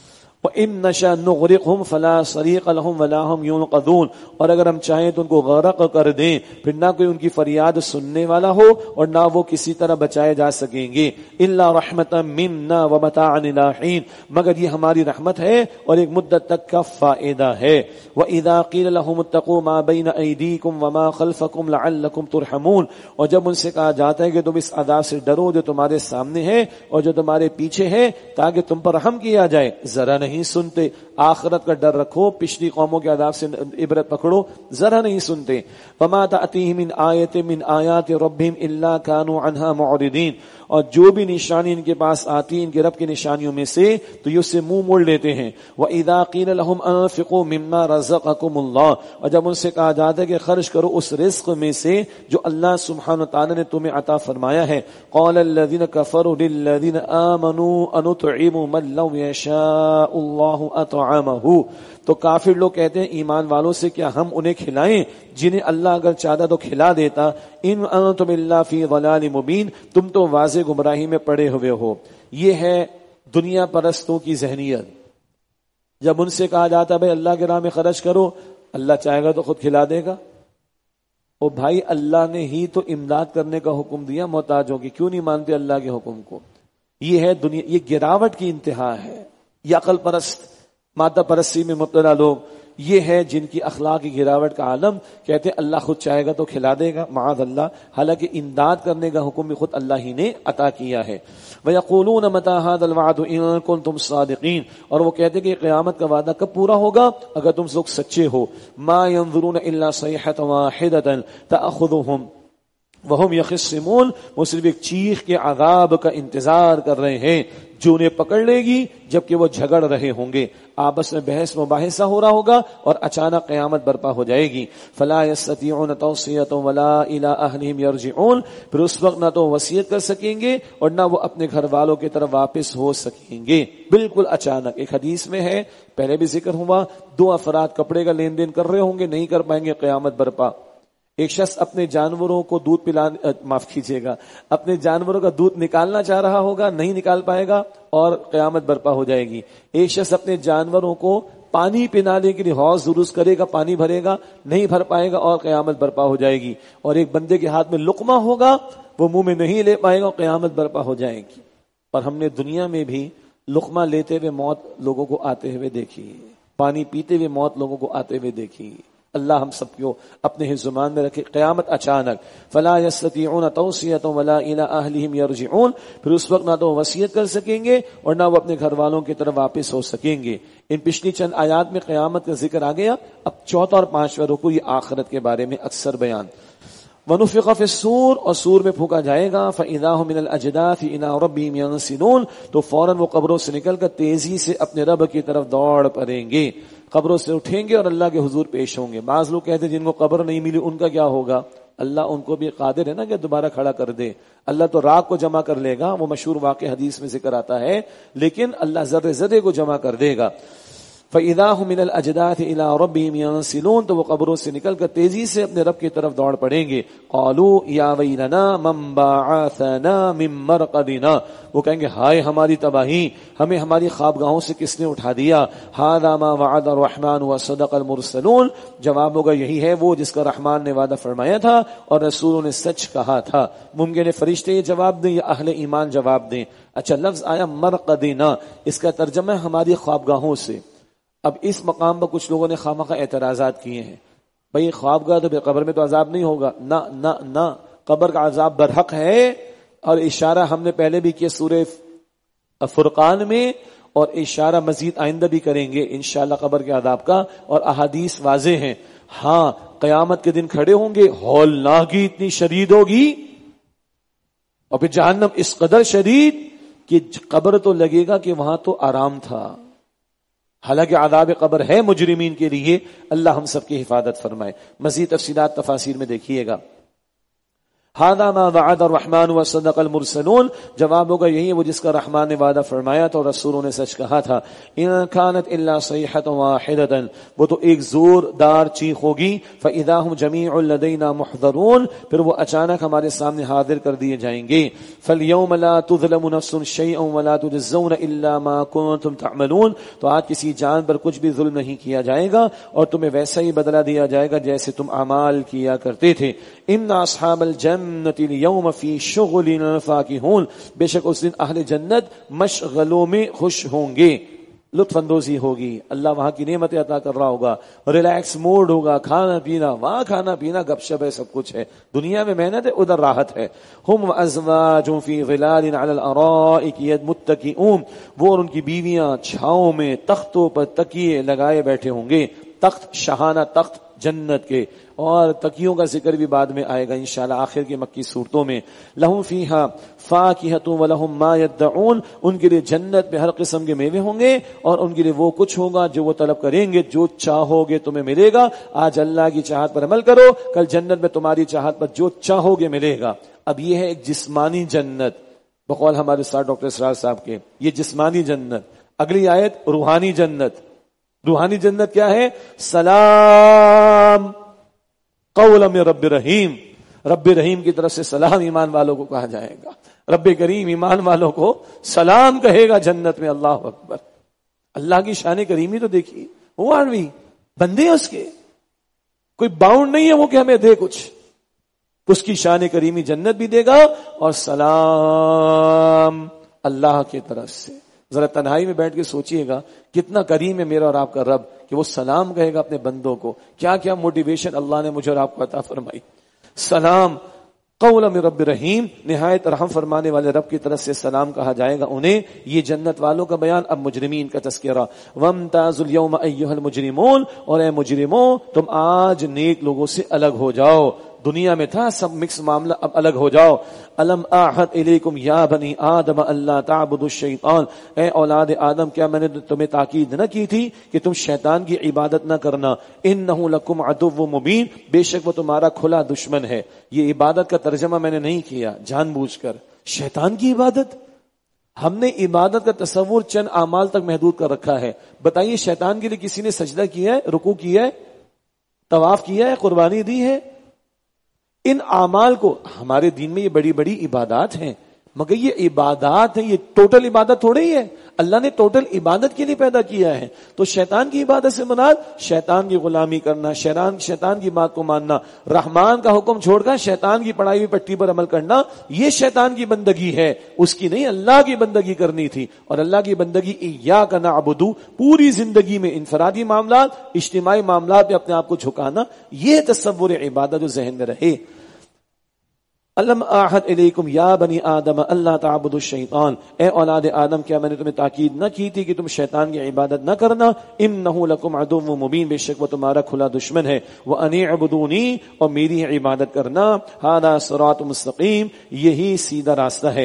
وَإِن نَّشَأْ نُغْرِقْهُمْ فَلَا صَرِيقَ لَهُمْ وَلَا هُمْ يُنقَذُونَ، اور اگر ہم چاہیں تو ان کو غرق کر دیں، پھر نہ کوئی ان کی فریاد سننے والا ہو اور نہ وہ کسی طرح بچائے جا سکیں گے. إِلَّا رَحْمَةً مِنَّا وَمَتَاعًا إِلَىٰ حِينٍ، مگر یہ ہماری رحمت ہے اور ایک مدت تک کا فائدہ ہے. وَإِذَا قِيلَ لَهُمُ اتَّقُوا مَا بَيْنَ أَيْدِيكُمْ وَمَا خَلْفَكُمْ لَعَلَّكُمْ تُرْحَمُونَ، اور جب ان سے کہا جاتا ہے کہ تم اس عذاب سے ڈرو جو تمہارے سامنے ہے اور جو تمہارے پیچھے ہے تاکہ تم پر رحم کیا جائے، ذرا نہیں سنتے. آخرت کا ڈر رکھو، پچھلی قوموں کے عذاب سے عبرت پکڑو، ذرا نہیں سنتے. وما تأتيهم من آیة من آیات ربهم الا كانوا عنها معرضین، اور جو بھی نشانی ان کے پاس آتی ان کے رب کی نشانیوں میں سے تو یہ اس سے منہ موڑ لیتے ہیں. وَإِذَا قِيلَ لَهُمْ أَنفِقُوا مِمَّا رَزَقَكُمُ اللَّهُ، اور جب ان سے کہا جاتا ہے کہ خرچ کرو اس رزق میں سے جو اللہ سبحانہ وتعالی نے تمہیں عطا فرمایا ہے. قَالَ الَّذِينَ كَفَرُوا لِلَّذِينَ آمَنُوا أَنُطْعِمُ مَن لَّوْ يَشَاءُ اللَّهُ أَطْعَمَهُ، تو کافر لوگ کہتے ہیں ایمان والوں سے کیا ہم انہیں کھلائیں جنہیں اللہ اگر چاہتا تو کھلا دیتا. ان انتم الا فی ضلال مبین، تم تو واضح گمراہی میں پڑے ہوئے ہو. یہ ہے دنیا پرستوں کی ذہنیت. جب ان سے کہا جاتا ہے بھائی اللہ کے راہ میں خرچ کرو، اللہ چاہے گا تو خود کھلا دے گا. او بھائی اللہ نے ہی تو امداد کرنے کا حکم دیا محتاجوں کی، کیوں نہیں مانتے اللہ کے حکم کو؟ یہ ہے دنیا، یہ گراوٹ کی انتہا ہے. یہ عقل پرست مادہ پرستی میں مبتلا لوگ، یہ ہے جن کی اخلاق کی گراوٹ کا عالم. کہتے ہیں اللہ خود چاہے گا تو کھلا دے گا، معاذ اللہ. حالانکہ امداد کرنے کا حکم بھی خود اللہ ہی نے عطا کیا ہے. وَيَقُولُونَ مَتَى هَذَا الْوَعْدُ إِن كُنتُمْ صَادِقِينَ، اور وہ کہتے ہیں کہ قیامت کا وعدہ کب پورا ہوگا اگر تم لوگ سچے ہو. مَا يَنظُرُونَ إِلَّا صَيْحَةً وَاحِدَةً تَأْخُذُهُمْ وَهُمْ يَخِصِّمُونَ، وہ صرف ایک چیخ کے عذاب کا انتظار کر رہے ہیں جو انہیں پکڑ لے گی جبکہ وہ جھگڑ رہے ہوں گے، آپس میں بحث مباحثہ ہو رہا ہوگا اور اچانک قیامت برپا ہو جائے گی. فلا يستطيعون توصية ولا الى اهلهم يرجعون، پھر اس وقت نہ تو وصیت کر سکیں گے اور نہ وہ اپنے گھر والوں کی طرف واپس ہو سکیں گے. بالکل اچانک. ایک حدیث میں ہے، پہلے بھی ذکر ہوا، دو افراد کپڑے کا لین دین کر رہے ہوں گے، نہیں کر پائیں گے، قیامت برپا. ایک شخص اپنے جانوروں کو دودھ پلانے معاف کیجیے گا اپنے جانوروں کا دودھ نکالنا چاہ رہا ہوگا، نہیں نکال پائے گا اور قیامت برپا ہو جائے گی. ایک شخص اپنے جانوروں کو پانی پلانے کے لیے حوض درست کرے گا، پانی بھرے گا، نہیں بھر پائے گا اور قیامت برپا ہو جائے گی. اور ایک بندے کے ہاتھ میں لقمہ ہوگا، وہ منہ میں نہیں لے پائے گا اور قیامت برپا ہو جائے گی. اور ہم نے دنیا میں بھی لقمہ لیتے ہوئے موت لوگوں کو آتے ہوئے دیکھی، پانی پیتے ہوئے موت لوگوں کو آتے ہوئے دیکھی. اللہ ہم سب کو اپنے زمان میں رکھے. قیامت اچانک. فلا يستطيعون توصية ولا الى اهلهم يرجعون، پھر اس وقت نہ تو وصیت کر سکیں گے اور نہ وہ اپنے گھر والوں کی طرف واپس ہو سکیں گے. ان پچھلی چند آیات میں قیامت کا ذکر آ گیا. اب چوتھا اور پانچواں رکوع یہ آخرت کے بارے میں اکثر بیان. وَنُفِخَ فِي الصُّورِ، اور سور میں پھونکا جائے گا. فَإِذَا هُمْ مِنَ الْأَجْدَاثِ إِلَىٰ رَبِّهِمْ يَنْسِلُونَ، تو فوراً وہ قبروں سے نکل کر تیزی سے اپنے رب کی طرف دوڑ پڑیں گے. قبروں سے اٹھیں گے اور اللہ کے حضور پیش ہوں گے. بعض لوگ کہتے ہیں جن کو قبر نہیں ملی ان کا کیا ہوگا؟ اللہ ان کو بھی قادر ہے نا کہ دوبارہ کھڑا کر دے. اللہ تو راگ کو جمع کر لے گا، وہ مشہور واقع حدیث میں ذکر آتا ہے، لیکن اللہ ذرے ذرے کو جمع کر دے گا. فَإِذَا هُمْ مِنَ الْأَجْدَاثِ إِلَىٰ رَبِّهِمْ يَنْسِلُونَ، تو وہ قبروں سے نکل کر تیزی سے اپنے رب کی طرف دوڑ پڑیں گے. قَالُوا يَا وَيْلَنَا مَنْ بَعَثَنَا مِنْ مَرْقَدِنَا، وہ کہیں گے ہائے ہماری تباہی، ہمیں ہماری خوابگاہوں سے کس نے اٹھا دیا. هَذَا مَا وَعَدَ الرَّحْمَنُ وَصَدَقَ الْمُرْسَلُونَ، جواب ہوگا یہی ہے وہ جس کا رحمان نے وعدہ فرمایا تھا اور رسولوں نے سچ کہا تھا. ممکن ہے فرشتے یہ جواب دیں یا اہل ایمان جواب دیں. اچھا، لفظ آیا مرقدنا، اس کا ترجمہ ہے ہماری خوابگاہوں سے. اب اس مقام پر کچھ لوگوں نے خامخواہ اعتراضات کیے ہیں. بھئی خوابگاہ تو قبر میں تو عذاب نہیں ہوگا. نہ نہ نہ، قبر کا عذاب برحق ہے، اور اشارہ ہم نے پہلے بھی کیا سورہ فرقان میں، اور اشارہ مزید آئندہ بھی کریں گے انشاءاللہ قبر کے عذاب کا، اور احادیث واضح ہیں. ہاں، قیامت کے دن کھڑے ہوں گے، ہولناکی اتنی شدید ہوگی، اور پھر جہنم اس قدر شدید کہ قبر تو لگے گا کہ وہاں تو آرام تھا. حالانکہ عذاب قبر ہے مجرمین کے لیے. اللہ ہم سب کی حفاظت فرمائے. مزید تفصیلات تفاسیر میں دیکھیے گا. هذا ما وعد الرحمن وصدق المرسلون، جواب ہوگا یہی وہ جس کا رحمان نے وعدہ فرمایا تھا اور رسولوں نے سچ کہا تھا. ان كانت الا صيحة واحدة، وہ تو ایک زوردار چیخ ہوگی. فاذا هم جميع لدينا محضرون، پھر وہ اچانک ہمارے سامنے حاضر کر دیے جائیں گے. فاليوم لا تظلم نفس شيئا ولا تجزون الا ما كنتم تعملون، تو آج کسی جان پر کچھ بھی ظلم نہیں کیا جائے گا اور تمہیں ویسا ہی بدلہ دیا جائے گا جیسے تم اعمال کیا کرتے تھے. ان اصحاب الجنہ اليوم فی شغل فاکہون، بے شک اس دن اہل جنت مشغلوں میں خوش ہوں گے، لطف اندوزی ہوگی. اللہ وہاں کی نعمتیں عطا کر رہا ہوگا، ریلیکس موڈ ہوگا، کھانا پینا، وہاں کھانا پینا، گپ شپ ہے، سب کچھ ہے. دنیا میں محنت ہے، ادھر راحت ہے. ہم ازواج فی ظلال علی الارائک متکئون، وہ اور ان کی بیویاں چھاؤں میں تختوں پر تکیے لگائے بیٹھے ہوں گے. تخت شاہانہ تخت جنت کے، اور تکیوں کا ذکر بھی بعد میں آئے گا انشاءاللہ آخر کی مکی صورتوں میں. لہم فیہا فاکہۃ ولہم ما یدعون، ان کے لیے جنت میں ہر قسم کے میوے ہوں گے اور ان کے لیے وہ کچھ ہوگا جو وہ طلب کریں گے. جو چاہو گے تمہیں ملے گا. آج اللہ کی چاہت پر عمل کرو، کل جنت میں تمہاری چاہت پر جو چاہو گے ملے گا. اب یہ ہے ایک جسمانی جنت بقول ہمارے استاد ڈاکٹر سراج صاحب کے، یہ جسمانی جنت. اگلی آیت روحانی جنت. روحانی جنت کیا ہے؟ سلام قولا من رب رحیم، رب رحیم کی طرف سے سلام ایمان والوں کو کہا جائے گا. رب کریم ایمان والوں کو سلام کہے گا جنت میں. اللہ اکبر. اللہ کی شان کریمی تو دیکھیے. وہ آنوی بندے ہیں اس کے، کوئی باؤنڈ نہیں ہے وہ کہ ہمیں دے کچھ. اس کی شان کریمی جنت بھی دے گا اور سلام اللہ کی طرف سے. ذرا تنہائی میں بیٹھ کے سوچئے گا کتنا کریم ہے میرا اور آپ کا رب کہ وہ سلام کہے گا اپنے بندوں کو. کیا کیا موٹیویشن اللہ نے مجھے اور آپ کو عطا فرمائی. سلام قول من رب رحیم، نہایت رحم فرمانے والے رب کی طرف سے سلام کہا جائے گا انہیں. یہ جنت والوں کا بیان. اب مجرمین کا تذکرہ. وامتازوا اليوم ایھا المجرمون، اور اے مجرموں تم آج نیک لوگوں سے الگ ہو جاؤ. دنیا میں تھا سب مکس معاملہ، اب الگ ہو جاؤ. الم اعہد الیکم یا بنی آدم اللہ تعبدوا الشیطان، اے اولاد آدم کیا میں نے تمہیں تاکید نہ کی تھی کہ تم شیطان کی عبادت نہ کرنا. انہ لکم عدو مبین، بے شک وہ تمہارا کھلا دشمن ہے. یہ عبادت کا ترجمہ میں نے نہیں کیا جان بوجھ کر. شیطان کی عبادت، ہم نے عبادت کا تصور چند اعمال تک محدود کر رکھا ہے. بتائیے شیطان کے لیے کسی نے سجدہ کیا ہے، رکوع کیا ہے، طواف کیا ہے، قربانی دی ہے؟ ان اعمال کو، ہمارے دین میں یہ بڑی بڑی عبادات ہیں، مگر یہ عبادات ہیں، یہ ٹوٹل عبادت تھوڑی ہی ہے. اللہ نے ٹوٹل عبادت کے لیے پیدا کیا ہے. تو شیطان کی عبادت سے مراد شیطان کی غلامی کرنا، شیطان شیطان کی بات کو ماننا، رحمان کا حکم چھوڑ کر شیطان کی پڑھائی ہوئی پٹی پر عمل کرنا، یہ شیطان کی بندگی ہے. اس کی نہیں، اللہ کی بندگی کرنی تھی. اور اللہ کی بندگی ایاک نعبد، پوری زندگی میں انفرادی معاملات، اجتماعی معاملات میں اپنے آپ کو جھکانا، یہ تصور عبادت جو ذہن میں رہے. الم اعہد الیکم یا بنی آدم اللہ تعبدوا الشیطان، اے اولاد آدم کیا میں نے تمہیں تاکید نہ کی تھی کہ تم شیطان کی عبادت نہ کرنا. انہ لکم عدو مبین، بے شک وہ تمہارا کھلا دشمن ہے. وان اعبدونی، اور میری عبادت کرنا. ھذا صراط مستقیم، یہی سیدھا راستہ ہے.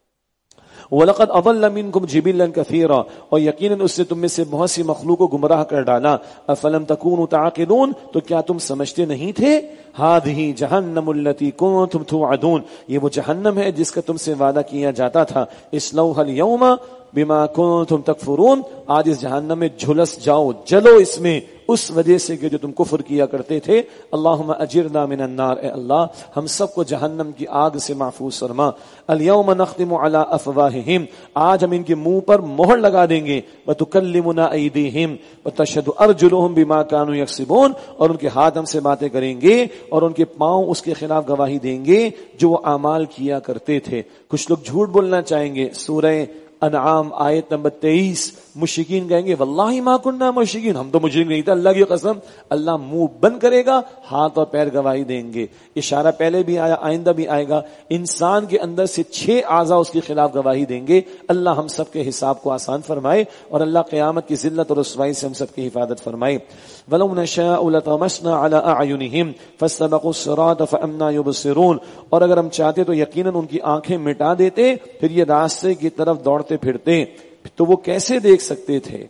وَلَقَدْ أَضَلَّ مِنْكُمْ جِبِلًّا كَثِيرًا، اور یقیناً اس سے تم میں سے بہت سی مخلوق کو گمراہ کر ڈالا. أَفَلَمْ تَكُونُوا تَعْقِلُونَ، تو کیا تم سمجھتے نہیں تھے؟ هَذِهِ جَهَنَّمُ الَّتِي كُنْتُمْ تُوعَدُونَ، یہ وہ جہنم ہے جس کا تم سے وعدہ کیا جاتا تھا. اصْلَوْهَا الْيَوْمَ بِمَا كُنْتُمْ تَكْفُرُونَ، آج اس جہنم میں جھلس جاؤ، جلو اس میں، اس وجہ سے کہ جو تم کفر کیا کرتے تھے. اللہم اجرنا من النار، اے اللہ ہم سب کو جہنم کی آگ سے محفوظ فرما. الیوم نختم علی افواہہم، آج ہم ان کے منہ پر مہر لگا دیں گے. وتکلمنا ایدیہم وتشہد ارجلہم بما کانوا یکسبون، اور ان کے ہاتھ ہم سے باتیں کریں گے اور ان کے پاؤں اس کے خلاف گواہی دیں گے جو وہ اعمال کیا کرتے تھے. کچھ لوگ جھوٹ بولنا چاہیں گے. سورہ انعام آیت نمبر تیئیس، مشرکین کہیں گے واللہ ما کننا مشرکین، ہم تو مشرک نہیں تھے، اللہ کی قسم. اللہ منہ بند کرے گا، ہاتھ اور پیر گواہی دیں گے. اشارہ پہلے بھی آیا، آئندہ بھی آئے گا. انسان کے اندر سے چھ اعضاء اس کے خلاف گواہی دیں گے. اللہ ہم سب کے حساب کو آسان فرمائے اور اللہ قیامت کی ذلت اور رسوائی سے ہم سب کی حفاظت فرمائے. وَلَوْ نَشَاءُ لَطَمَسْنَا عَلَىٰ أَعْيُنِهِمْ فَاسْتَبَقُوا الصِّرَاطَ فَأَنَّىٰ يُبْصِرُونَ، اور اگر ہم چاہتے تو یقیناً ان کی آنکھیں مٹا دیتے، پھر یہ راستے کی طرف دوڑتے پھرتے، تو وہ کیسے دیکھ سکتے تھے.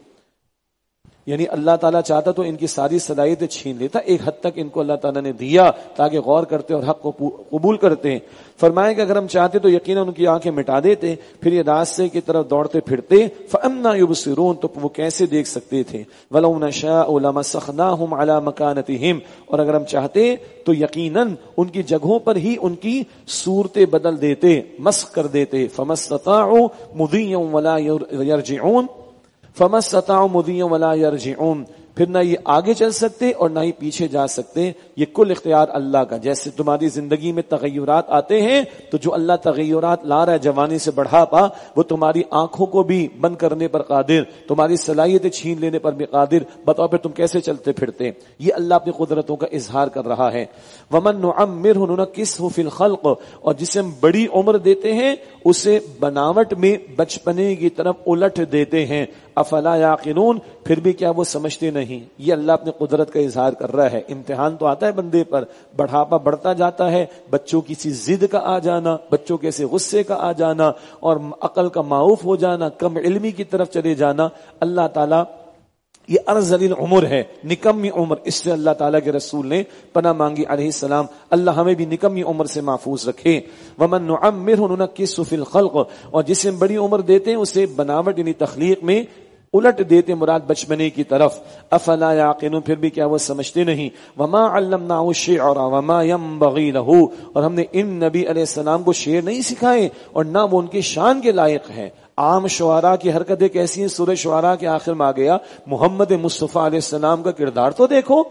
یعنی اللہ تعالیٰ چاہتا تو ان کی ساری صلاحیتیں چھین لیتا. ایک حد تک ان کو اللہ تعالیٰ نے دیا تاکہ غور کرتے اور حق کو قبول کرتے. فرمایا کہ اگر ہم چاہتے تو یقیناً ان کی آنکھیں مٹا دیتے، پھر یہ راستے کی طرف دوڑتے پھرتے. فَأَنَّىٰ يُبْصِرُونَ، تو وہ کیسے دیکھ سکتے تھے. وَلَوْ نَشَاءُ لَمَسَخْنَاهُمْ عَلَىٰ مَكَانَتِهِمْ، اور اگر ہم چاہتے تو یقیناً ان کی جگہوں پر ہی ان کی صورتیں بدل دیتے، مسخ کر دیتے. فَمَا اسْتَطَاعُوا مُضِيًّا وَلَا يَرْجِعُونَ فَمَا اسْتَطَاعُوا مُضِيًّا وَلَا يَرْجِعُونَ، پھر نہ یہ آگے چل سکتے اور نہ ہی پیچھے جا سکتے. یہ کل اختیار اللہ کا. جیسے تمہاری زندگی میں تغیرات آتے ہیں تو جو اللہ تغیرات لا رہا ہے، جوانی سے بڑھاپا، وہ تمہاری آنکھوں کو بھی بند کرنے پر قادر، تمہاری صلاحیتیں چھین لینے پر بھی قادر. بتاؤ پھر تم کیسے چلتے پھرتے. یہ اللہ اپنی قدرتوں کا اظہار کر رہا ہے. وَمَن نُعَمِّرْهُ نُنَكِّسْهُ فِي الْخَلْقِ، اور جسے ہم بڑی عمر دیتے ہیں اسے بناوٹ میں بچپنے کی طرف الٹ دیتے ہیں. افلا یعقلون، پھر بھی کیا وہ سمجھتے نہیں. یہ اللہ اپنے قدرت کا اظہار کر رہا ہے. امتحان تو آتا ہے بندے پر، بڑھاپا بڑھتا جاتا ہے، بچوں کی سی ضد کا آ جانا، بچوں کے سے غصے کا آ جانا اور عقل کا معوف ہو جانا، کم علمی کی طرف چلے جانا. اللہ تعالیٰ یہ ارذل العمر ہے، نکمی عمر، اس سے اللہ تعالیٰ کے رسول نے پناہ مانگی علیہ السلام. اللہ ہمیں بھی نکمی عمر سے محفوظ رکھے. وَمَن نُعَمِّرْهُ نُنَكِّسْهُ فِي الْخَلْقِ، اور جسے ہم بڑی عمر دیتے ہیں اسے بناوٹ یعنی تخلیق میں الٹ دیتے، مراد بچپنے کی طرف. افلا یعقلون، پھر بھی کیا وہ سمجھتے نہیں. وما علمناه الشعر وما ينبغي له، اور ہم نے ان نبی علیہ السلام کو شعر نہیں سکھائے اور نہ وہ ان کے شان کے لائق ہیں. عام شعراء کی حرکتیں کیسی ہیں. سورہ شعراء کے آخر میں آ گیا محمد مصطفیٰ علیہ السلام کا کردار تو دیکھو.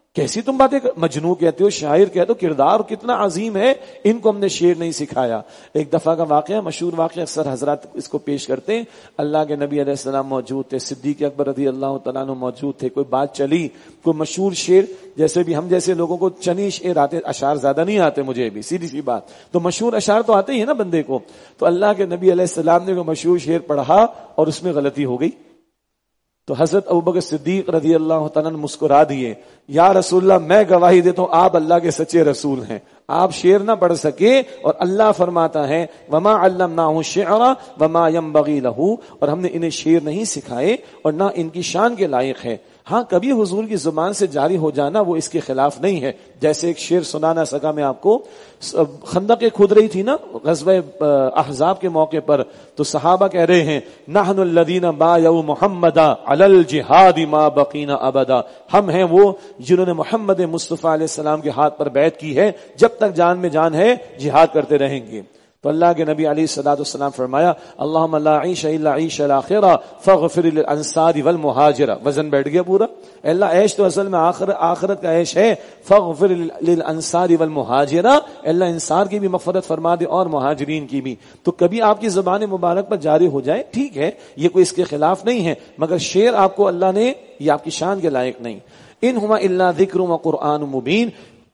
کیسی تم باتیں مجنون کہتے ہو، شاعر کہتے ہو، کردار کتنا عظیم ہے، ان کو ہم نے شعر نہیں سکھایا۔ ایک دفعہ کا واقعہ، مشہور واقعہ، اکثر حضرات اس کو پیش کرتے ہیں۔ اللہ کے نبی علیہ السلام موجود تھے، صدیق اکبر رضی اللہ تعالیٰ عنہ موجود تھے، کوئی بات چلی، کوئی مشہور شعر، جیسے بھی ہم جیسے لوگوں کو چنی شعر آتے، اشعار زیادہ نہیں آتے، مجھے بھی سیدھی سی بات، تو مشہور اشعار تو آتے ہی ہیں نا بندے کو۔ تو اللہ کے نبی علیہ السلام نے وہ مشہور شعر پڑھا اور اس میں غلطی ہو گئی، تو حضرت ابوبکر صدیق رضی اللہ تعالیٰ نے مسکرا دیے، یا رسول اللہ میں گواہی دیتا ہوں آپ اللہ کے سچے رسول ہیں، آپ شعر نہ پڑھ سکے، اور اللہ فرماتا ہے وما علمناہ الشعر وما ينبغي له، اور ہم نے انہیں شعر نہیں سکھائے اور نہ ان کی شان کے لائق ہے۔ ہاں کبھی حضور کی زبان سے جاری ہو جانا وہ اس کے خلاف نہیں ہے، جیسے ایک شعر سنانا سکا میں آپ کو، خندق کھود رہی تھی نا غزوہ احزاب کے موقع پر، تو صحابہ کہہ رہے ہیں نحن الذین بایعوا محمدا علی الجہاد ما بقینا ابدا، ہم ہیں وہ جنہوں نے محمد مصطفیٰ علیہ السلام کے ہاتھ پر بیعت کی ہے، جب تک جان میں جان ہے جہاد کرتے رہیں گے۔ تو اللہ کے نبی علیہ الصلوۃ والسلام فرمایا اللہم لا عیش الا عیش الاخرہ فاغفر للانصار والمہاجرہ، وزن بیٹھ گیا پورا، اللہ عیش تو اصل میں آخر آخرت کا عیش ہے، فاغفر للانصار والمہاجرہ، اللہ انصار کی بھی مغفرت فرما دے اور مہاجرین کی بھی۔ تو کبھی آپ کی زبان مبارک پر جاری ہو جائے ٹھیک ہے، یہ کوئی اس کے خلاف نہیں ہے، مگر شعر آپ کو اللہ نے یہ آپ کی شان کے لائق نہیں۔ ان ہما الا ذکر و قرآن مبین،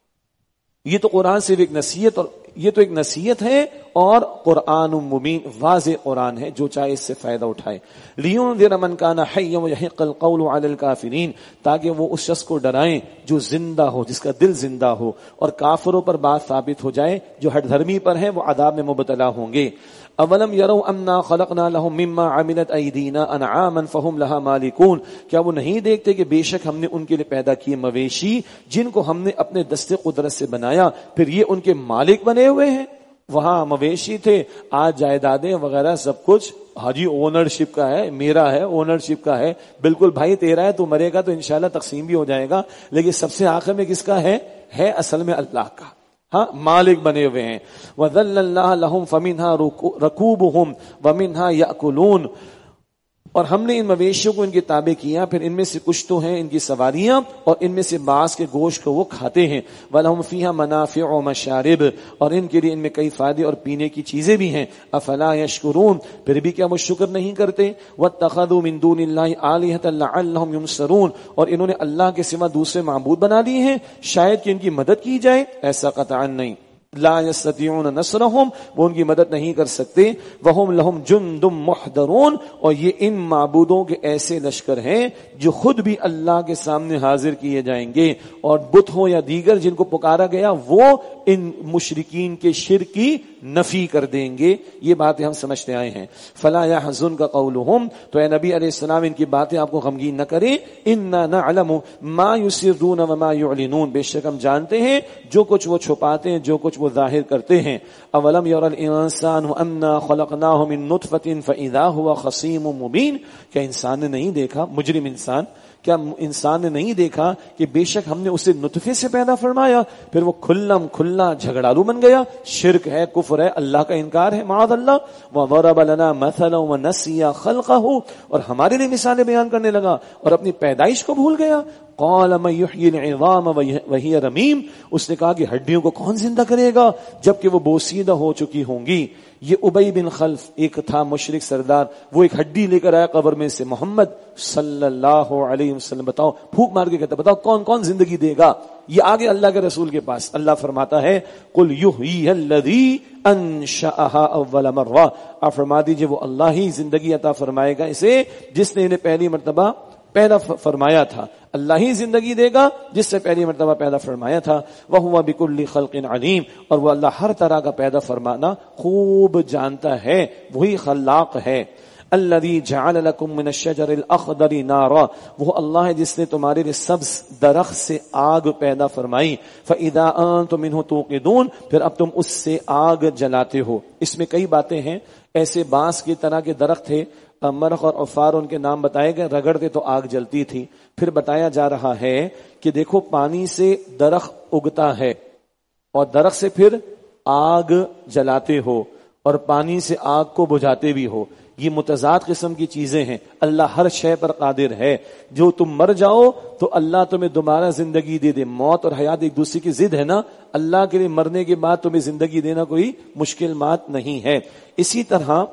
یہ تو قرآن صرف ایک نصیحت، اور یہ تو ایک نصیحت ہے اور قرآن مبین واضح قرآن ہے، جو چاہے اس سے فائدہ اٹھائے۔ لِيُنذِرَ مَنْ كَانَ حَيًّا وَيَحِقَّ الْقَوْلُ عَلَى الْكَافِرِينَ، تاکہ وہ اس شخص کو ڈرائیں جو زندہ ہو، جس کا دل زندہ ہو، اور کافروں پر بات ثابت ہو جائے، جو ہٹ دھرمی پر ہیں وہ عذاب میں مبتلا ہوں گے۔ اولم يروا انا خلقنا لهم مما عملت ايدينا انعاما فهم لها مالكون، کیا وہ نہیں دیکھتے کہ بے شک ہم نے ان کے لیے پیدا کیے مویشی جن کو ہم نے اپنے دست قدرت سے بنایا، پھر یہ ان کے مالک بنے ہوئے ہیں۔ وہاں مویشی تھے، آج جائیدادیں وغیرہ سب کچھ حاجی اونرشپ کا ہے، میرا ہے، اونرشپ کا ہے، بالکل بھائی تیرا ہے، تو مرے گا تو انشاءاللہ تقسیم بھی ہو جائے گا، لیکن سب سے آخر میں کس کا ہے؟ ہے اصل میں اللہ کا، ہاں مالک بنے ہوئے ہیں۔ وَذَلَّلْنَا لَهُمْ فَمِنْهَا رَكُوبُهُمْ وَمِنْهَا يَأْكُلُونَ، اور ہم نے ان مویشیوں کو ان کے تابع کیا، پھر ان میں سے کچھ تو ہیں ان کی سواریاں، اور ان میں سے بعض کے گوشت کو وہ کھاتے ہیں۔ وَلَهُمْ فِيهَا مَنَافِعُ وَمَشَارِبُ، اور ان کے لیے ان میں کئی فائدے اور پینے کی چیزیں بھی ہیں۔ أَفَلَا يَشْكُرُونَ، پھر بھی کیا وہ شکر نہیں کرتے؟ وَاتَّخَذُوا مِن دُونِ اللَّهِ آلِهَةً لَعَلَّهُمْ يُنصَرُونَ، اور انہوں نے اللہ کے سوا دوسرے معبود بنا لیے ہیں شاید کہ ان کی مدد کی جائے، ایسا قطعا نہیں۔ لا يستطيعون نصرهم، وہ ان کی مدد نہیں کر سکتے۔ وهم لهم جند محضرون، اور یہ ان معبودوں کے ایسے لشکر ہیں جو خود بھی اللہ کے سامنے حاضر کیے جائیں گے، اور بت ہوں یا دیگر جن کو پکارا گیا وہ ان مشرکین کے شرک کی نفی کر دیں گے۔ یہ باتیں ہم سمجھتے آئے ہیں۔ فلا يحزنك قولهم، تو اے نبی علیہ السلام ان کی باتیں آپ کو غمگین نہ کریں۔ انا نعلم ما يسرون وما يعلنون، بے شک ہم جانتے ہیں جو کچھ وہ چھپاتے ہیں، جو کچھ وہ ظاہر کرتے ہیں۔ اولم ير الانسان انا خلقناه من نطفة فاذا هو خصيم مبين، کیا انسان نے نہیں دیکھا، مجرم انسان، کیا انسان نے نہیں دیکھا کہ بے شک ہم نے اسے نطفے سے پیدا فرمایا، پھر وہ کھلم کھلا جھگڑالو بن گیا، شرک ہے، کفر ہے، اللہ کا انکار ہے، معاذ اللہ۔ وضرب لنا مثلا ونسي خلقه، اور ہمارے لیے مثالیں بیان کرنے لگا اور اپنی پیدائش کو بھول گیا۔ قال من يحيي العظام وهي رميم، اس نے کہا کہ ہڈیوں کو کون زندہ کرے گا جبکہ وہ بوسیدہ ہو چکی ہوں گی۔ یہ ابی بن خلف ایک تھا مشرک سردار، وہ ایک ہڈی لے کر آیا قبر میں سے، محمد صلی اللہ علیہ وسلم بتاؤ، پھونک مار کے کہتا بتاؤ کون کون زندگی دے گا؟ یہ آگے اللہ کے رسول کے پاس، اللہ فرماتا ہے قل یحییھا الذی انشأھا اول مرہ، آپ فرما دیجئے وہ اللہ ہی زندگی عطا فرمائے گا اسے جس نے انہیں پہلی مرتبہ پیدا فرمایا تھا، اللہ ہی زندگی دے گا جس سے پہلی مرتبہ پیدا فرمایا تھا۔ وَهُوَ بِكُلِّ خَلْقٍ عَلِيمٌ، اور وہ اللہ ہر طرح کا پیدا فرمانا خوب جانتا ہے، وہی خلاق ہے۔ الذي جعل لكم من الشجر الاخضر نارا، وہ اللہ ہے جس نے تمہارے لیے سبز درخت سے آگ پیدا فرمائی۔ فاذا انتم منه توقدون، پھر اب تم اس سے آگ جلاتے ہو۔ اس میں کئی باتیں ہیں، ایسے بانس کی طرح کے درخت تھے، مرخ اور عفار ان کے نام بتائے گئے، رگڑتے تو آگ جلتی تھی۔ پھر بتایا جا رہا ہے کہ دیکھو پانی سے درخت اگتا ہے اور درخت سے پھر آگ جلاتے ہو اور پانی سے آگ کو بجھاتے بھی ہو، یہ متضاد قسم کی چیزیں ہیں. اللہ ہر شے پر قادر ہے. جو تم مر جاؤ تو اللہ تمہیں دوبارہ زندگی دے دے. موت اور حیات ایک دوسرے کی ضد ہے نا. اللہ کے لیے مرنے کے بعد تمہیں زندگی دینا کوئی مشکل بات نہیں ہے. اسی طرح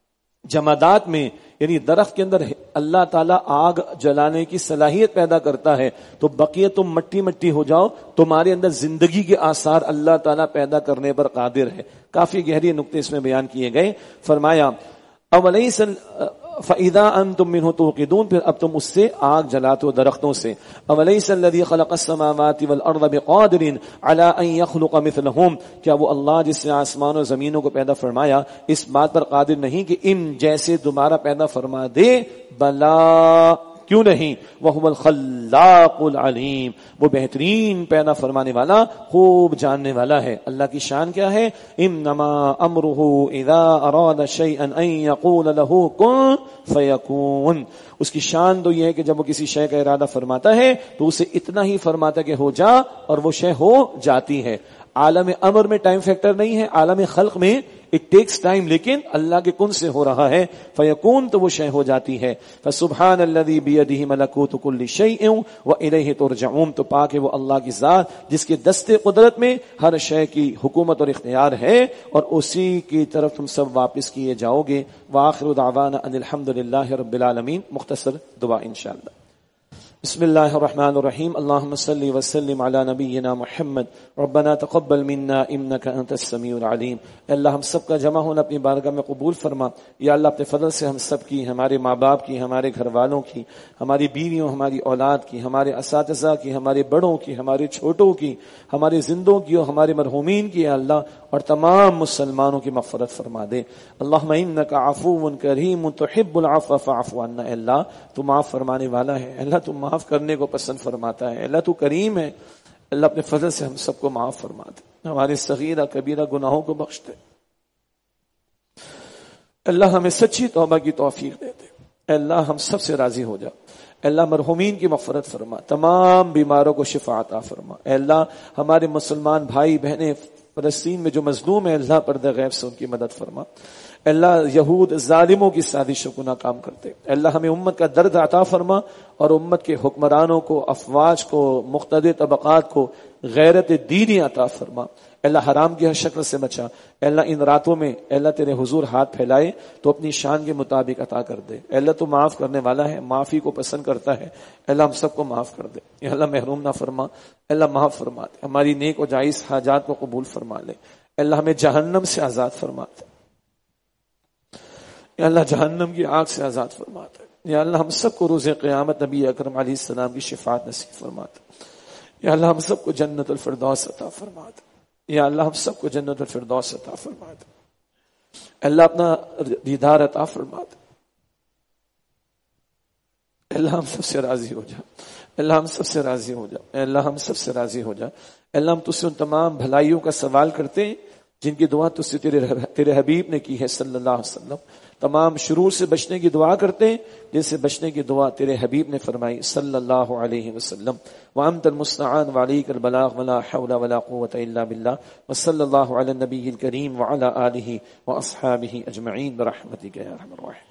جمادات میں یعنی درخت کے اندر اللہ تعالیٰ آگ جلانے کی صلاحیت پیدا کرتا ہے تو بقیہ تم مٹی مٹی ہو جاؤ, تمہارے اندر زندگی کے آثار اللہ تعالیٰ پیدا کرنے پر قادر ہے. کافی گہری نقطے اس میں بیان کیے گئے. فرمایا اولیس فَإِذَا أَنْتُم مِّنْهُ تُوقِدُونَ, پھر اب تم اس سے آگ جلاتے ہو درختوں سے. أَوَلَيْسَ الَّذِي خَلَقَ السَّمَاوَاتِ وَالْأَرْضَ بِقَادِرٍ عَلَىٰ أَن يَخْلُقَ مِثْلَهُمْ, کیا وہ اللہ جس نے آسمان و زمینوں کو پیدا فرمایا اس بات پر قادر نہیں کہ ان جیسے دوبارہ پیدا فرما دے؟ بلا, کیوں نہیں. وَهُوَ الْخَلَّاقُ الْعَلِيمُ, وہ بہترین پیدا فرمانے والا خوب جاننے والا ہے. اللہ کی شان کیا ہے؟ انما امرہ اذا اراد شیئا ان یقول له کن فیکون. اس کی شان تو یہ ہے کہ جب وہ کسی شے کا ارادہ فرماتا ہے تو اسے اتنا ہی فرماتا کہ ہو جا, اور وہ شے ہو جاتی ہے. عالم امر میں ٹائم فیکٹر نہیں ہے, عالم خلق میں اٹ ٹیکس ٹائم, لیکن اللہ کے کن سے ہو رہا ہے. فیکون, تو وہ شے ہو جاتی ہے. فسبحان الذی بیدہ ملکوت کل شیء والیہ ترجعون, تو پاک ہے وہ اللہ کی ذات جس کے دستے قدرت میں ہر شے کی حکومت اور اختیار ہے, اور اسی کی طرف تم سب واپس کیے جاؤ گے. وآخر دعوانا ان الحمدللہ رب العالمین. مختصر دعا انشاءاللہ. بسم اللہ الرحمن الرحیم. اللہم صلی وسلم علی نبینا محمد. ربنا تقبل منا انک انت السمیع العلیم. اللہ ہم سب کا جمع ہونا اپنی بارگاہ میں قبول فرما. یا اللہ اپنے فضل سے ہم سب کی, ہمارے ماں باپ کی, ہمارے گھر والوں کی, ہماری بیویوں, ہماری اولاد کی, ہمارے اساتذہ کی, ہمارے بڑوں کی, ہمارے چھوٹوں کی, ہمارے زندوں کی اور ہمارے مرحومین کی, یا اللہ, اور تمام مسلمانوں کی مغفرت فرما دے. اللہم انک عفو کریم تحب العفو فاعف عنا. اللہ تو معاف فرمانے والا ہے, اللہ تو معاف کرنے کو پسند فرماتا ہے, اللہ تو کریم ہے. اللہ اپنے فضل سے ہم سب کو معاف فرما دے, ہمارے صغیرہ کبیرہ گناہوں کو بخش دے. اللہ ہمیں سچی توبہ کی توفیق دے دے. اللہ ہم سب سے راضی ہو جا. اللہ مرحومین کی مغفرت فرما, تمام بیماروں کو شفا عطا فرما. اے اللہ ہمارے مسلمان بھائی بہنیں فلسطین میں جو مظلوم ہیں, اللہ پردہ غیب سے ان کی مدد فرما. اللہ یہود ظالموں کی سازشوں کو ناکام کرتے. اللہ ہمیں امت کا درد عطا فرما, اور امت کے حکمرانوں کو, افواج کو, مقتدر طبقات کو غیرت دینی عطا فرما. اللہ حرام کی ہر شکل سے بچا. اللہ ان راتوں میں اللہ تیرے حضور ہاتھ پھیلائے تو اپنی شان کے مطابق عطا کر دے. اللہ تو معاف کرنے والا ہے, معافی کو پسند کرتا ہے. اللہ ہم سب کو معاف کر دے. یا اللہ محروم نہ فرما, اللہ معاف فرما دے. ہماری نیک و جائز حاجات کو قبول فرما لے. اللہ ہمیں جہنم سے آزاد فرما دے. یا اللہ جہنم کی آگ سے آزاد فرما دے. یا اللہ ہم سب کو روز قیامت نبی اکرم علیہ السلام کی شفاعت نصیب فرما دے. یا اللہ ہم سب کو جنت الفردوس عطا فرما دے. یا اللہ ہم سب کو جنت الفردوس عطا فرما دے. اللہ اپنا دیدار عطا فرما دے. اللہ ہم سب سے راضی ہو جا. اللہ ہم سب سے راضی ہو جا. اللہ ہم سب سے راضی ہو جا. اللہ ہم تجھ سے ان تمام بھلائیوں کا سوال کرتے ہیں جن کی دعا تجھ سے تیرے تیرے حبیب نے کی ہے صلی اللہ علیہ وسلم. تمام شرور سے بچنے کی دعا کرتے ہیں جن سے بچنے کی دعا تیرے حبیب نے فرمائی صلی اللہ علیہ وسلم. وانت المستعان وعلیک البلاغ ولا حول ولا قوة الا باللہ. وصلی اللہ علی النبی الکریم وعلی آلہ واصحابہ اجمعین برحمتک یا ارحم الراحمین.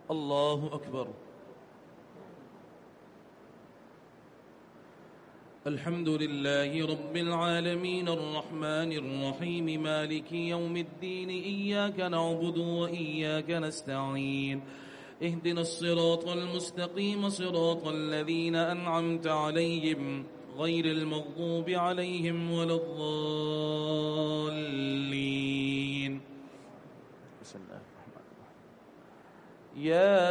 الله أكبر. الحمد لله رب العالمين الرحمن الرحيم مالك يوم الدين إياك نعبد وإياك نستعين اهدنا الصراط المستقيم صراط الذين أنعمت عليهم غير المغضوب عليهم ولا الضالين. بسم الله الرحمن الرحيم.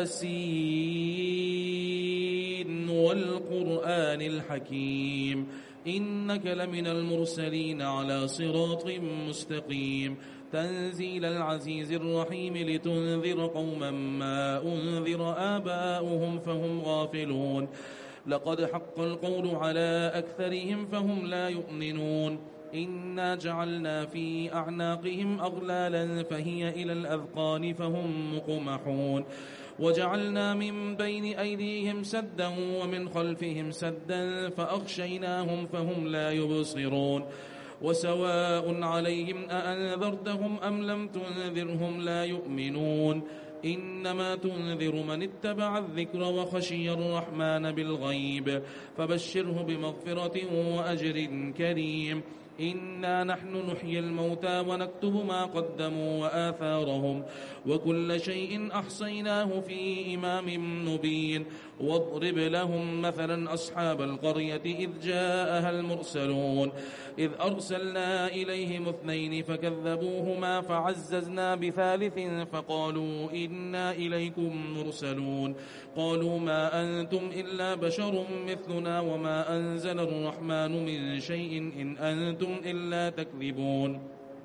ياسين والقرآن الحكيم إنك لمن المرسلين على صراط مستقيم تنزيل العزيز الرحيم لتنذر قوما ما أنذر آباؤهم فهم غافلون لقد حق القول على أكثرهم فهم لا يؤمنون إنا جعلنا في أعناقهم أغلالا فهي إلى الأذقان فهم مقمحون وجعلنا من بين أيديهم سدا ومن خلفهم سدا فأغشيناهم فهم لا يبصرون وسواء عليهم أأنذرتهم أم لم تنذرهم لا يؤمنون إنما تنذر من اتبع الذكر وخشي الرحمن بالغيب فبشره بمغفرة وأجر كريم إنا نحن نحيي الموتى ونكتب ما قدموا وآثارهم وكل شيء أحصيناه في إمام مبين واضرب لهم مثلا أصحاب القرية إذ جاءها المرسلون إذ أرسلنا إليهم اثنين فكذبوهما فعززنا بثالث فقالوا إنا إليكم مرسلون قالوا ما أنتم إلا بشر مثلنا وما أنزل الرحمن من شيء إن أنتم إلا تكذبون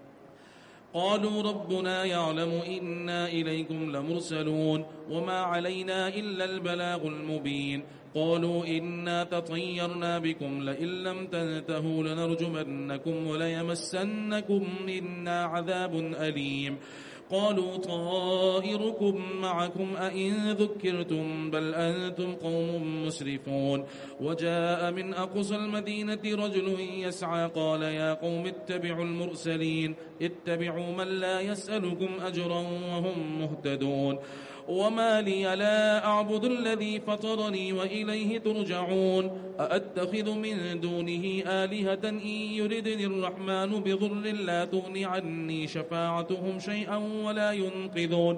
قالوا ربنا يعلم إنا إليكم لمرسلون وما علينا إلا البلاغ المبين قالوا إنا تطيرنا بكم لئن لم تنتهوا لنرجمنكم وليمسنكم منا عذاب أليم قالوا طائركم معكم أئن ذكرتم بل أنتم قوم مسرفون وجاء من أقصى المدينة رجل يسعى قال يا قوم اتبعوا المرسلين اتبعوا من لا يسألكم أجرا وهم مهتدون وما لي لا أعبد الذي فطرني وإليه ترجعون أأتخذ من دونه آلهة إن يردني الرحمن بضر لا تغني عني شفاعتهم شيئا ولا ينقذون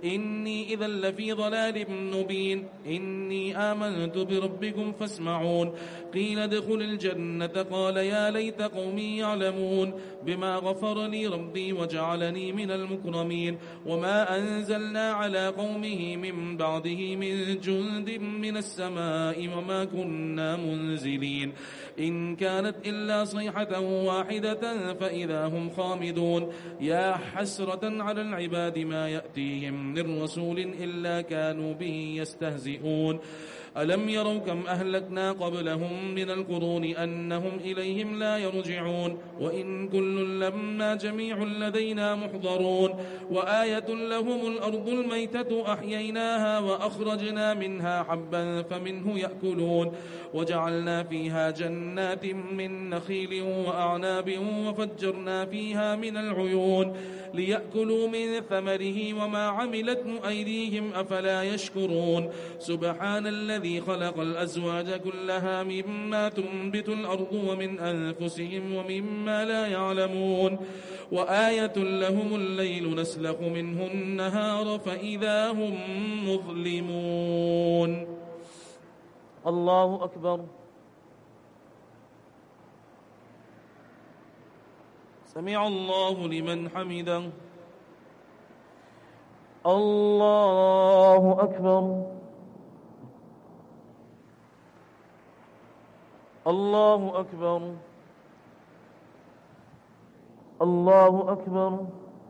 إني إذا لفي ضلال مبين إني آمنت بربكم فاسمعون قيل ادخل الجنة قال يا ليت قومي يعلمون بما غفر لي ربي وجعلني من المكرمين وما أنزلنا على قومه من بعده من جند من السماء وما كنا منزلين إن كانت إلا صيحة واحدة فإذا هم خامدون يا حسرة على العباد ما يأتيهم من رسول إلا كانوا به يستهزئون ألم يروا كم أهلكنا قبلهم من القرون أنهم إليهم لا يرجعون وإن كل لما جميع لدينا محضرون وآية لهم الأرض الميتة أحييناها وأخرجنا منها حبا فمنه يأكلون وجعلنا فيها جنات من نخيل وأعناب وفجرنا فيها من العيون ليأكلوا من ثمره وما عملته أيديهم أفلا يشكرون سبحان الذي الذي خلق الأزواج كلها مما تنبت الأرض ومن أنفسهم ومما لا يعلمون وآية لهم الليل نسلخ منه النهار فإذا هم مظلمون. الله أكبر. سمع الله لمن حمده. الله أكبر. الله أكبر. الله أكبر.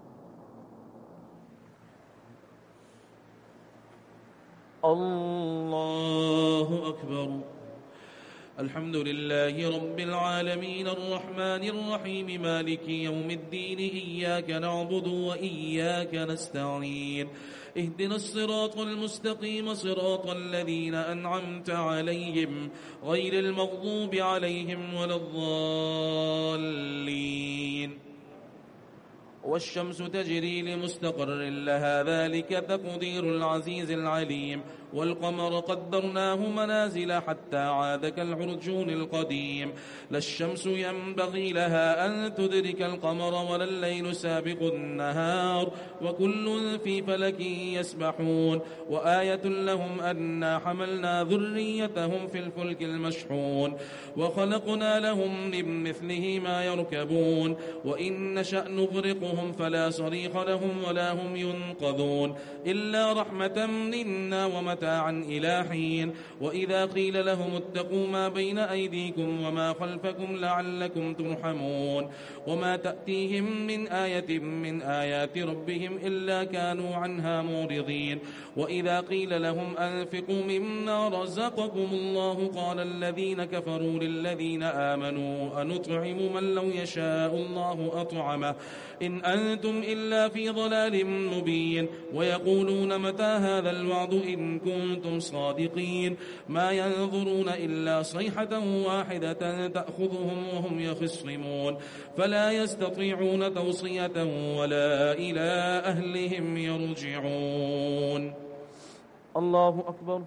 الله أكبر. الحمد لله رب العالمين الرحمن الرحيم مالك يوم الدين إياك نعبد وإياك نستعين اهدنا الصراط المستقيم صراط الذين أنعمت عليهم غير المغضوب عليهم ولا الضالين. والشمس تجري لمستقر لها ذلك تقدير العزيز العليم والقمر قدرناه منازل حتى عاد كالعرجون القديم لا الشمس ينبغي لها أن تدرك القمر ولا الليل سابق النهار وكل في فلك يسبحون وآية لهم أنا حملنا ذريتهم في الفلك المشحون وخلقنا لهم من مثله ما يركبون وإن نشأ نغرقهم فلا صريخ لهم ولا هم ينقذون إلا رحمة منا ومتاعا إلى حين وإذا قيل لهم اتقوا ما بين أيديكم وما خلفكم لعلكم ترحمون وما تأتيهم من آية من آيات ربهم إلا كانوا عنها معرضين وإذا قيل لهم أنفقوا مما رزقكم الله قال الذين كفروا للذين آمنوا أنطعم من لو يشاء الله أطعمه إن أنتم إلا في ضلال مبين ويقولون متى هذا الوعد إن كنتم صادقين ما ينظرون إلا صيحة واحدة تأخذهم وهم يخصمون فلا يستطيعون توصية ولا إلى أهلهم يرجعون. الله أكبر.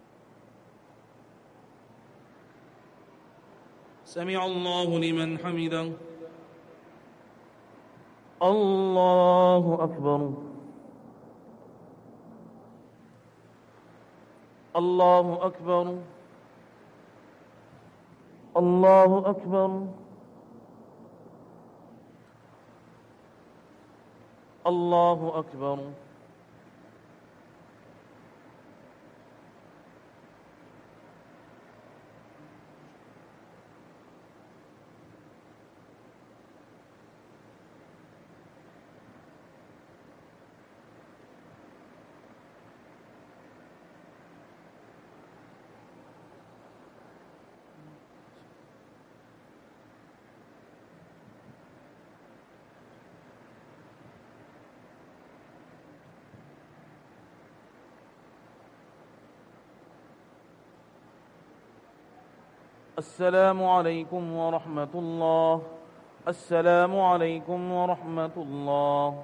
سمع الله لمن حمده. الله أكبر. الله أكبر. الله أكبر. الله أكبر. السلام عليكم ورحمة الله. السلام عليكم ورحمة الله.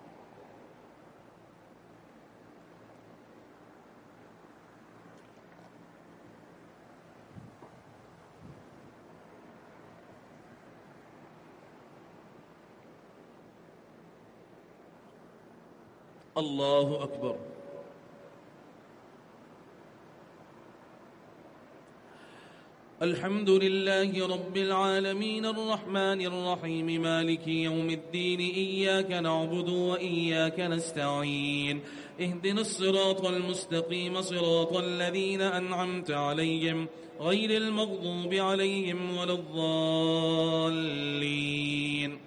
الله أكبر. الحمد لله رب العالمين الرحمن الرحيم مالك يوم الدين إياك نعبد وإياك نستعين اهدنا الصراط المستقيم صراط الذين أنعمت عليهم غير المغضوب عليهم ولا الضالين.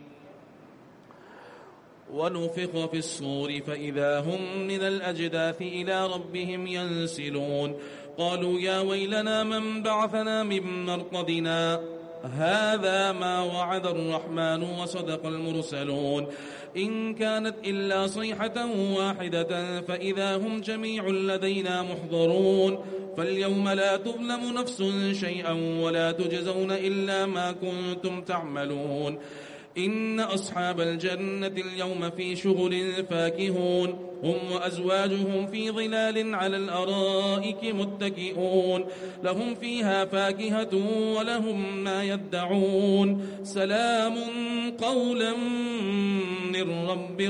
ونفخ في الصور فإذا هم من الأجداث إلى ربهم ينسلون قالوا يا ويلنا من بعثنا من مرقدنا هذا ما وعد الرحمن وصدق المرسلون إن كانت إلا صيحة واحدة فإذا هم جميع لدينا محضرون فاليوم لا تظلم نفس شيئا ولا تجزون إلا ما كنتم تعملون إن أصحاب الجنة اليوم في شغل فاكهون هم وأزواجهم في ظلال على الأرائك متكئون لهم فيها فاكهة ولهم ما يدعون سلام قولا من رب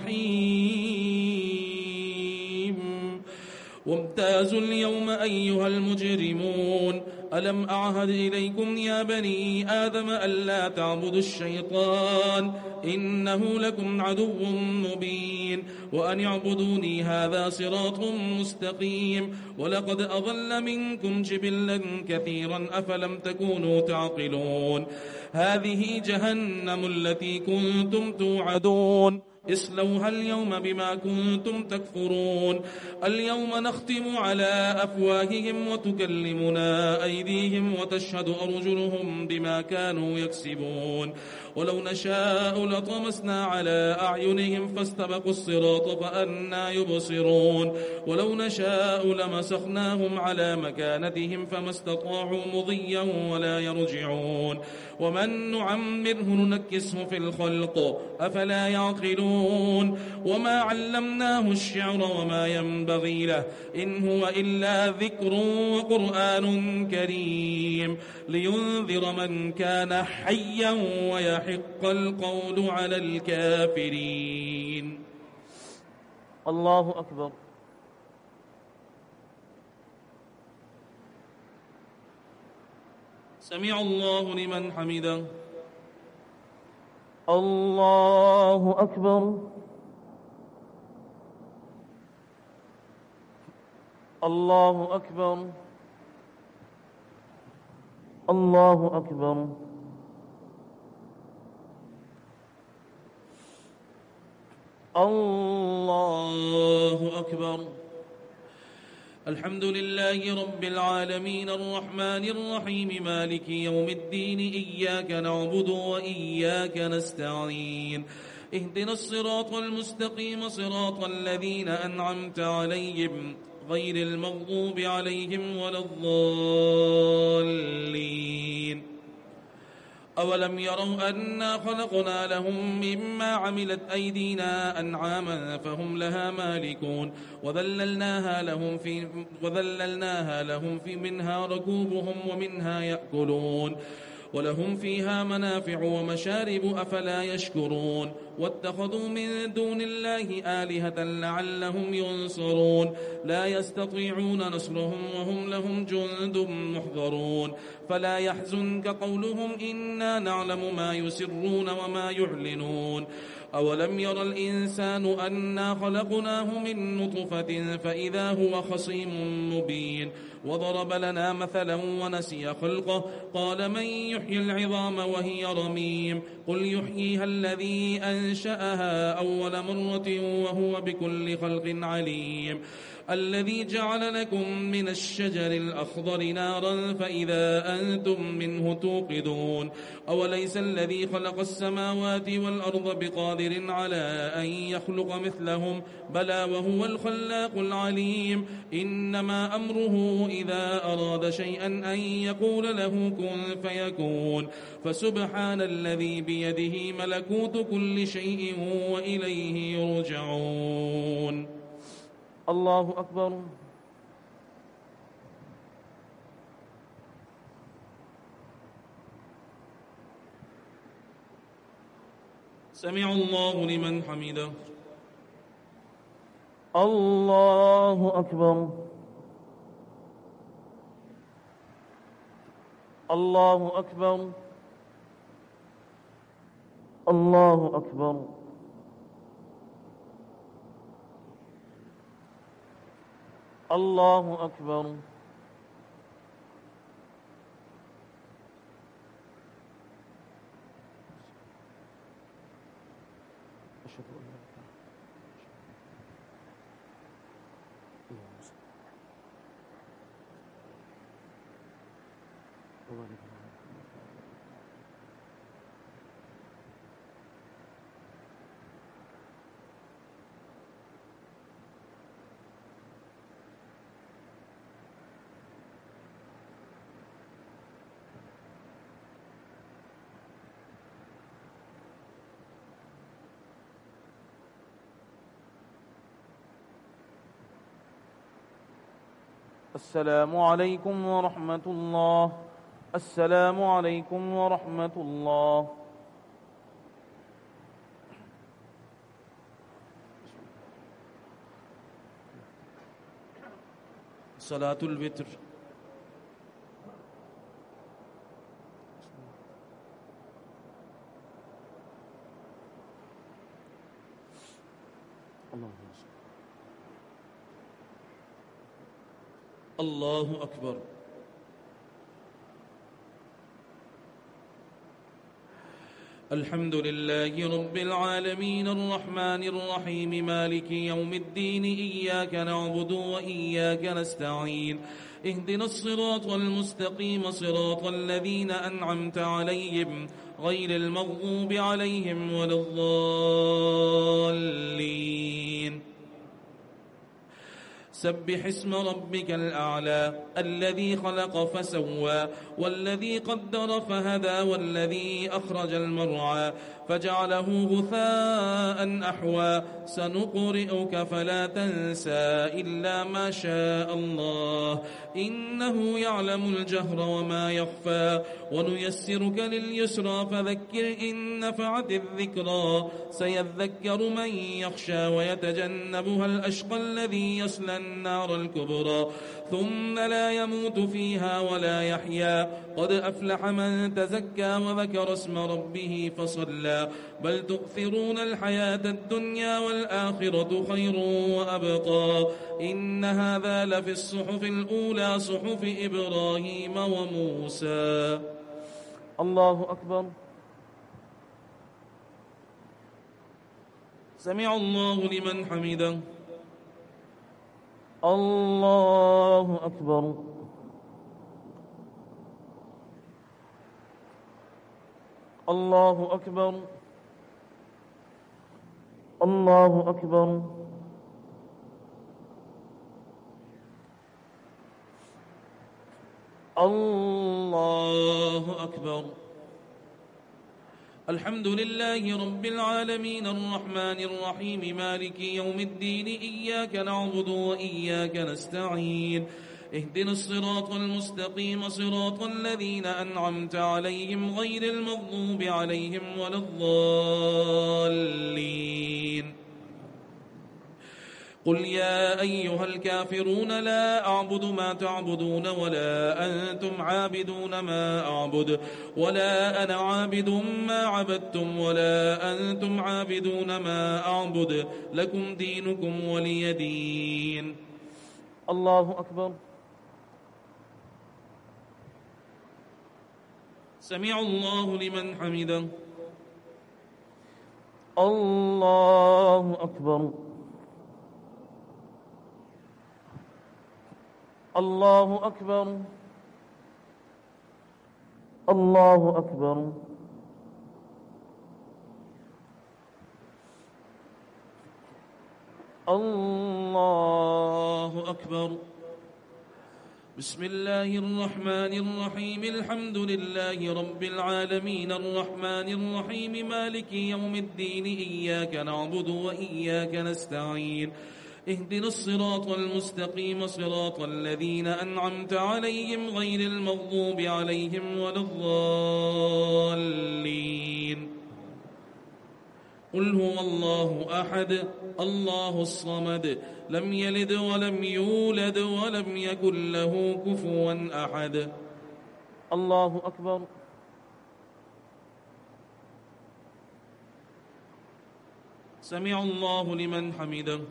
رحيم. وامتازوا اليوم أيها المجرمون ألم أعهد إليكم يا بني آدم ألا تعبدوا الشيطان إنه لكم عدو مبين وأن اعبدوني هذا صراط مستقيم ولقد أضل منكم جبلا كثيرا أفلم تكونوا تعقلون هذه جهنم التي كنتم توعدون اصلوها اليوم بما كنتم تكفرون اليوم نختم على أفواههم وتكلمنا أيديهم وتشهد أرجلهم بما كانوا يكسبون ولو نشاء لطمسنا على أعينهم فاستبقوا الصراط فأنى يبصرون ولو نشاء لمسخناهم على مكانتهم فما استطاعوا مضيا ولا يرجعون ومن نعمره ننكسه في الخلق أفلا يعقلون وما علمناه الشعر وما ينبغي له إن هو إلا ذكر وقرآن كريم لينذر من كان حيا ويحق القول على الكافرين. الله أكبر. سمع الله لمن حمده. الله أكبر. الله أكبر. الله أكبر. الله أكبر. الحمد لله رب العالمين الرحمن الرحيم مالك يوم الدين إياك نعبد وإياك نستعين اهدنا الصراط المستقيم صراط الذين أنعمت عليهم غير المغضوب عليهم ولا الضالين. أولم يروا أنا خلقنا لهم مما عملت أيدينا أنعاما فهم لها مالكون وذللناها لهم في وذللناها لهم في منها ركوبهم ومنها يأكلون ولهم فيها منافع ومشارب أفلا يشكرون واتخذوا من دون الله آلهة لعلهم ينصرون لا يستطيعون نصرهم وهم لهم جند محضرون فلا يحزنك قولهم إنا نعلم ما يسرون وما يعلنون أولم ير الإنسان أنا خلقناه من نطفة فإذا هو خصيم مبين وضرب لنا مثلا ونسي خلقه قال من يحيي العظام وهي رميم قل يحييها الذي أنشأها أول مرة وهو بكل خلق عليم الذي جعل لكم من الشجر الأخضر نارا فإذا أنتم منه توقدون أوليس الذي خلق السماوات والأرض بقادر على أن يخلق مثلهم بلى وهو الخلاق العليم إنما أمره إذا أراد شيئا أن يقول له كن فيكون فسبحان الذي بيده ملكوت كل شيء وإليه يرجعون. الله أكبر. سمع الله لمن حمده. الله أكبر. الله أكبر. الله أكبر. الله أكبر. أشهد أن لا إله إلا الله. السلام عليكم ورحمة الله. السلام عليكم ورحمة الله. صلاة الوتر. الله أكبر. الحمد لله رب العالمين الرحمن الرحيم مالك يوم الدين إياك نعبد وإياك نستعين اهدنا الصراط المستقيم صراط الذين أنعمت عليهم غير المغضوب عليهم ولا الضالين سبح اسم ربك الأعلى الذي خلق فسوى والذي قدر فهدى والذي أخرج المرعى فجعله غثاء أحوى سنقرئك فلا تنسى إلا ما شاء الله إنه يعلم الجهر وما يخفى ونيسرك لليسرى فذكر إن نفعت الذكرى سيذكر من يخشى ويتجنبها الأشقى الذي يصلى النار الكبرى ثم لا يموت فيها ولا يحيا قد أفلح من تزكى وذكر اسم ربه فصلى بل تؤثرون الحياة الدنيا والآخرة خير وأبقى إن هذا لفي الصحف الأولى صحف إبراهيم وموسى. الله أكبر. سمع الله لمن حمده. الله أكبر. الله أكبر. الله أكبر. الله أكبر. الحمد لله رب العالمين الرحمن الرحيم مالك يوم الدين إياك نعبد وإياك نستعين اهدنا الصراط المستقيم صراط الذين أنعمت عليهم غير المغضوب عليهم ولا الضالين قل يا أيها الكافرون لا أعبد ما تعبدون ولا أنتم عابدون ما أعبد ولا أنا عابد ما عبدتم ولا أنتم عابدون ما أعبد لكم دينكم ولي دين. الله أكبر. سمع الله لمن حمده. الله أكبر. الله أكبر. الله أكبر. الله أكبر. بسم الله الرحمن الرحيم الحمد لله رب العالمين الرحمن الرحيم مالك يوم الدين إياك نعبد وإياك نستعين اهدنا الصراط المستقيم صراط الذين أنعمت عليهم غير المغضوب عليهم ولا الضالين قل هو الله أحد الله الصمد لم يلد ولم يولد ولم يكن له كفوا أحد. الله أكبر. سمع الله لمن حمده.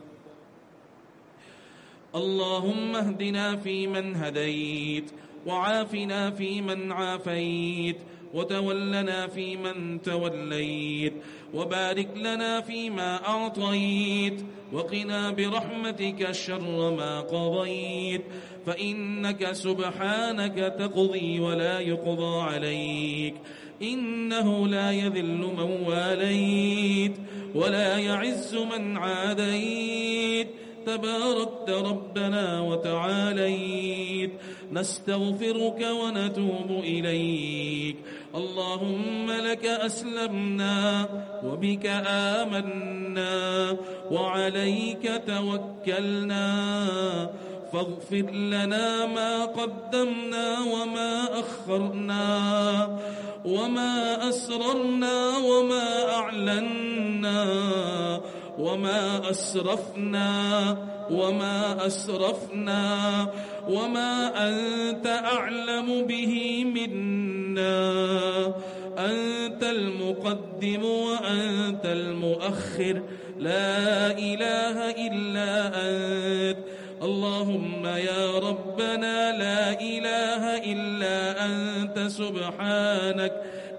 اللهم اهدنا فيمن هديت وعافنا فيمن عافيت وتولنا فيمن توليت وبارك لنا فيما أعطيت وقنا برحمتك شر ما قضيت فإنك سبحانك تقضي ولا يقضى عليك إنه لا يذل من واليت ولا يعز من عاديت تباركت ربنا وتعاليت نستغفرك ونتوب إليك اللهم لك أسلمنا وبك آمنا وعليك توكلنا فاغفر لنا ما قدمنا وما أخرنا وما أسررنا وما أعلنا وما أسرفنا وما أسرفنا وما أنت أعلم به منا أنت المقدم وأنت المؤخر لا إله إلا أنت اللهم يا ربنا لا إله إلا أنت سبحانك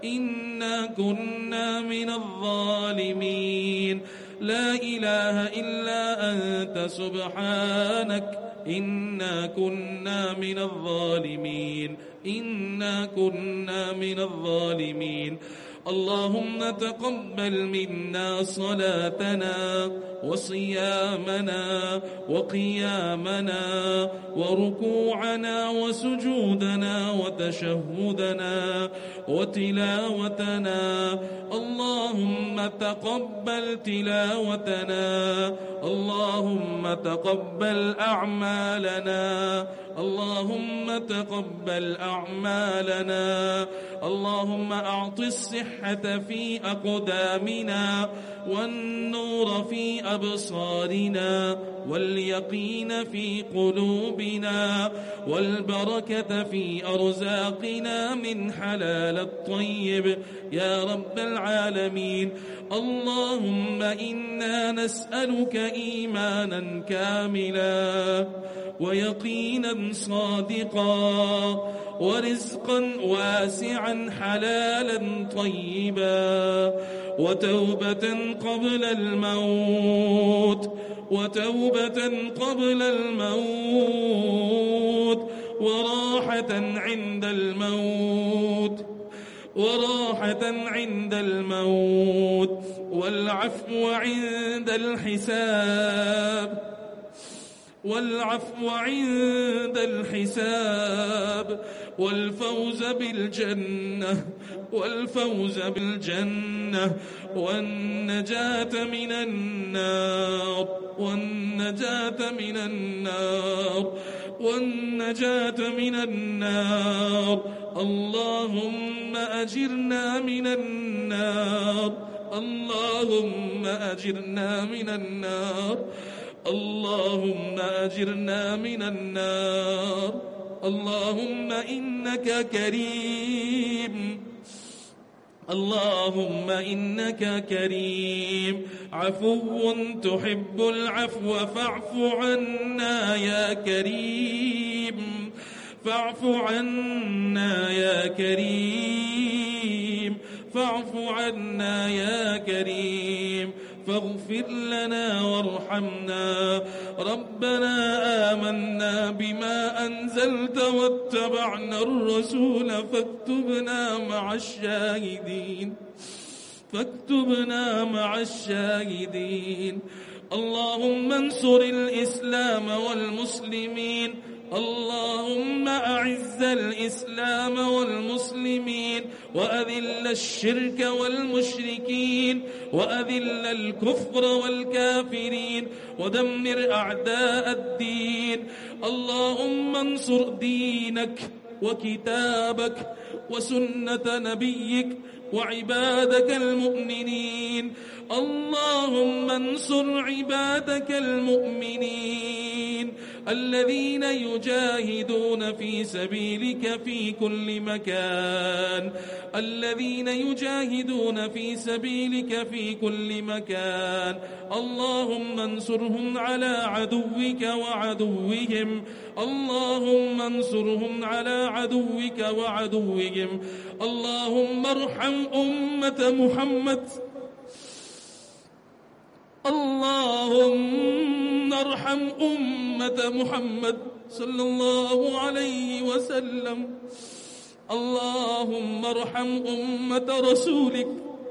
إنا كنا من الظالمين لا إله إلا أنت سبحانك إنا كنا من الظالمين إنا كنا من الظالمين اللهم تقبل منا صلاتنا وصيامنا وقيامنا وركوعنا وسجودنا وتشهدنا وتلاوتنا اللهم تقبل تلاوتنا اللهم تقبل أعمالنا اللهم تقبل أعمالنا اللهم أعط الصحة في أقدامنا والنور في أبصارنا واليقين في قلوبنا والبركة في أرزاقنا من حلال الطيب يا رب العالمين اللهم إنا نسألك إيمانا كاملا ويقينا صادقا ورزقا واسعا حلالا طيبا وتوبة قبل الموت وتوبة قبل الموت وراحة عند الموت وراحة عند الموت والعفو عند الحساب والعفو عند الحساب والفوز بالجنة والفوز بالجنة والنجاة من النار والنجاة من النار والنجاة من النار اللهم أجرنا من النار اللهم أجرنا من النار اللهم أجرنا من النار اللهم إنك كريم اللهم إنك كريم عفو تحب العفو فاعف عنا يا كريم فاعف عنا يا كريم فاعف عنا يا كريم فاغفر لنا وارحمنا ربنا آمنا بما أنزلت واتبعنا الرسول فاكتبنا مع الشاهدين فاكتبنا مع الشاهدين اللهم انصر الإسلام والمسلمين اللهم أعز الإسلام والمسلمين وأذل الشرك والمشركين وأذل الكفر والكافرين ودمر أعداء الدين اللهم انصر دينك وكتابك وسنة نبيك وعبادك المؤمنين اللهم انصر عبادك المؤمنين الذين يجاهدون في سبيلك في كل مكان الذين يجاهدون في سبيلك في كل مكان اللهم انصرهم على عدوك وعدوهم اللهم انصرهم على عدوك وعدوهم اللهم ارحم أمة محمد اللهم ارحم أمة محمد صلى الله عليه وسلم اللهم ارحم أمة رسولك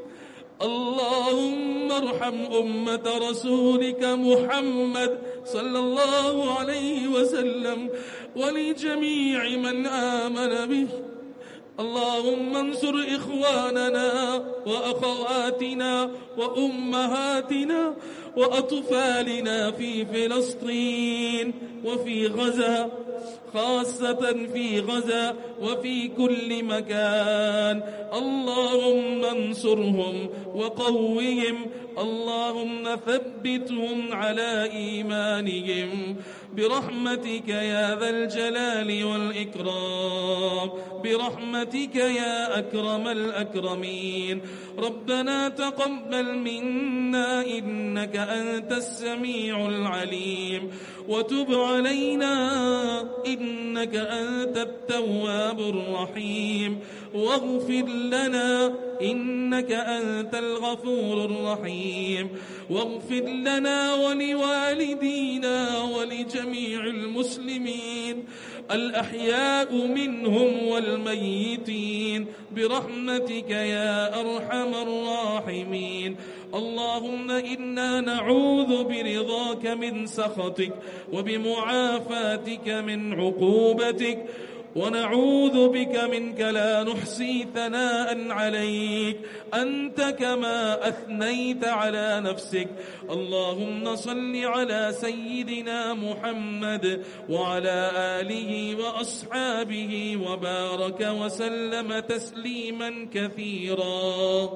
اللهم ارحم أمة رسولك محمد صلى الله عليه وسلم ولجميع من آمن به اللهم انصر إخواننا وأخواتنا وأمهاتنا وأطفالنا في فلسطين وفي غزة خاصة في غزة وفي كل مكان اللهم انصرهم وقوهم اللهم ثبتهم على إيمانهم برحمتك يا ذا الجلال والإكرام برحمتك يا أكرم الأكرمين ربنا تقبل منا إنك أنت السميع العليم وتب علينا إنك أنت التواب الرحيم واغفر لنا إنك أنت الغفور الرحيم واغفر لنا ولوالدينا ولجميع المسلمين الأحياء منهم والميتين برحمتك يا أرحم الراحمين. اللهم إنا نعوذ برضاك من سخطك وبمعافاتك من عقوبتك ونعوذ بك منك لا نحصي ثناء عليك أنت كما أثنيت على نفسك. اللهم صل على سيدنا محمد وعلى آله وأصحابه وبارك وسلم تسليما كثيرا.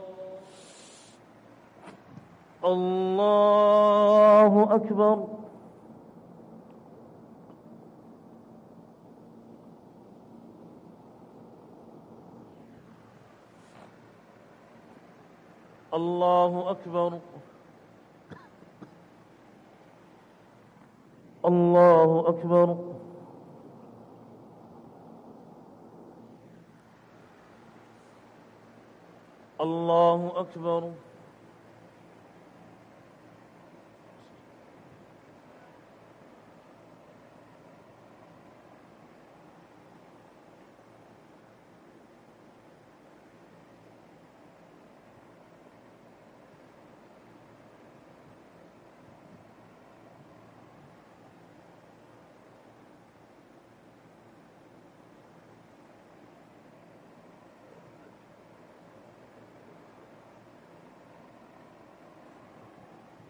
الله أكبر. الله أكبر. الله أكبر. الله أكبر.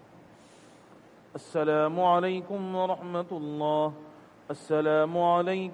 السلام عليكم ورحمة الله. السلام عليكم.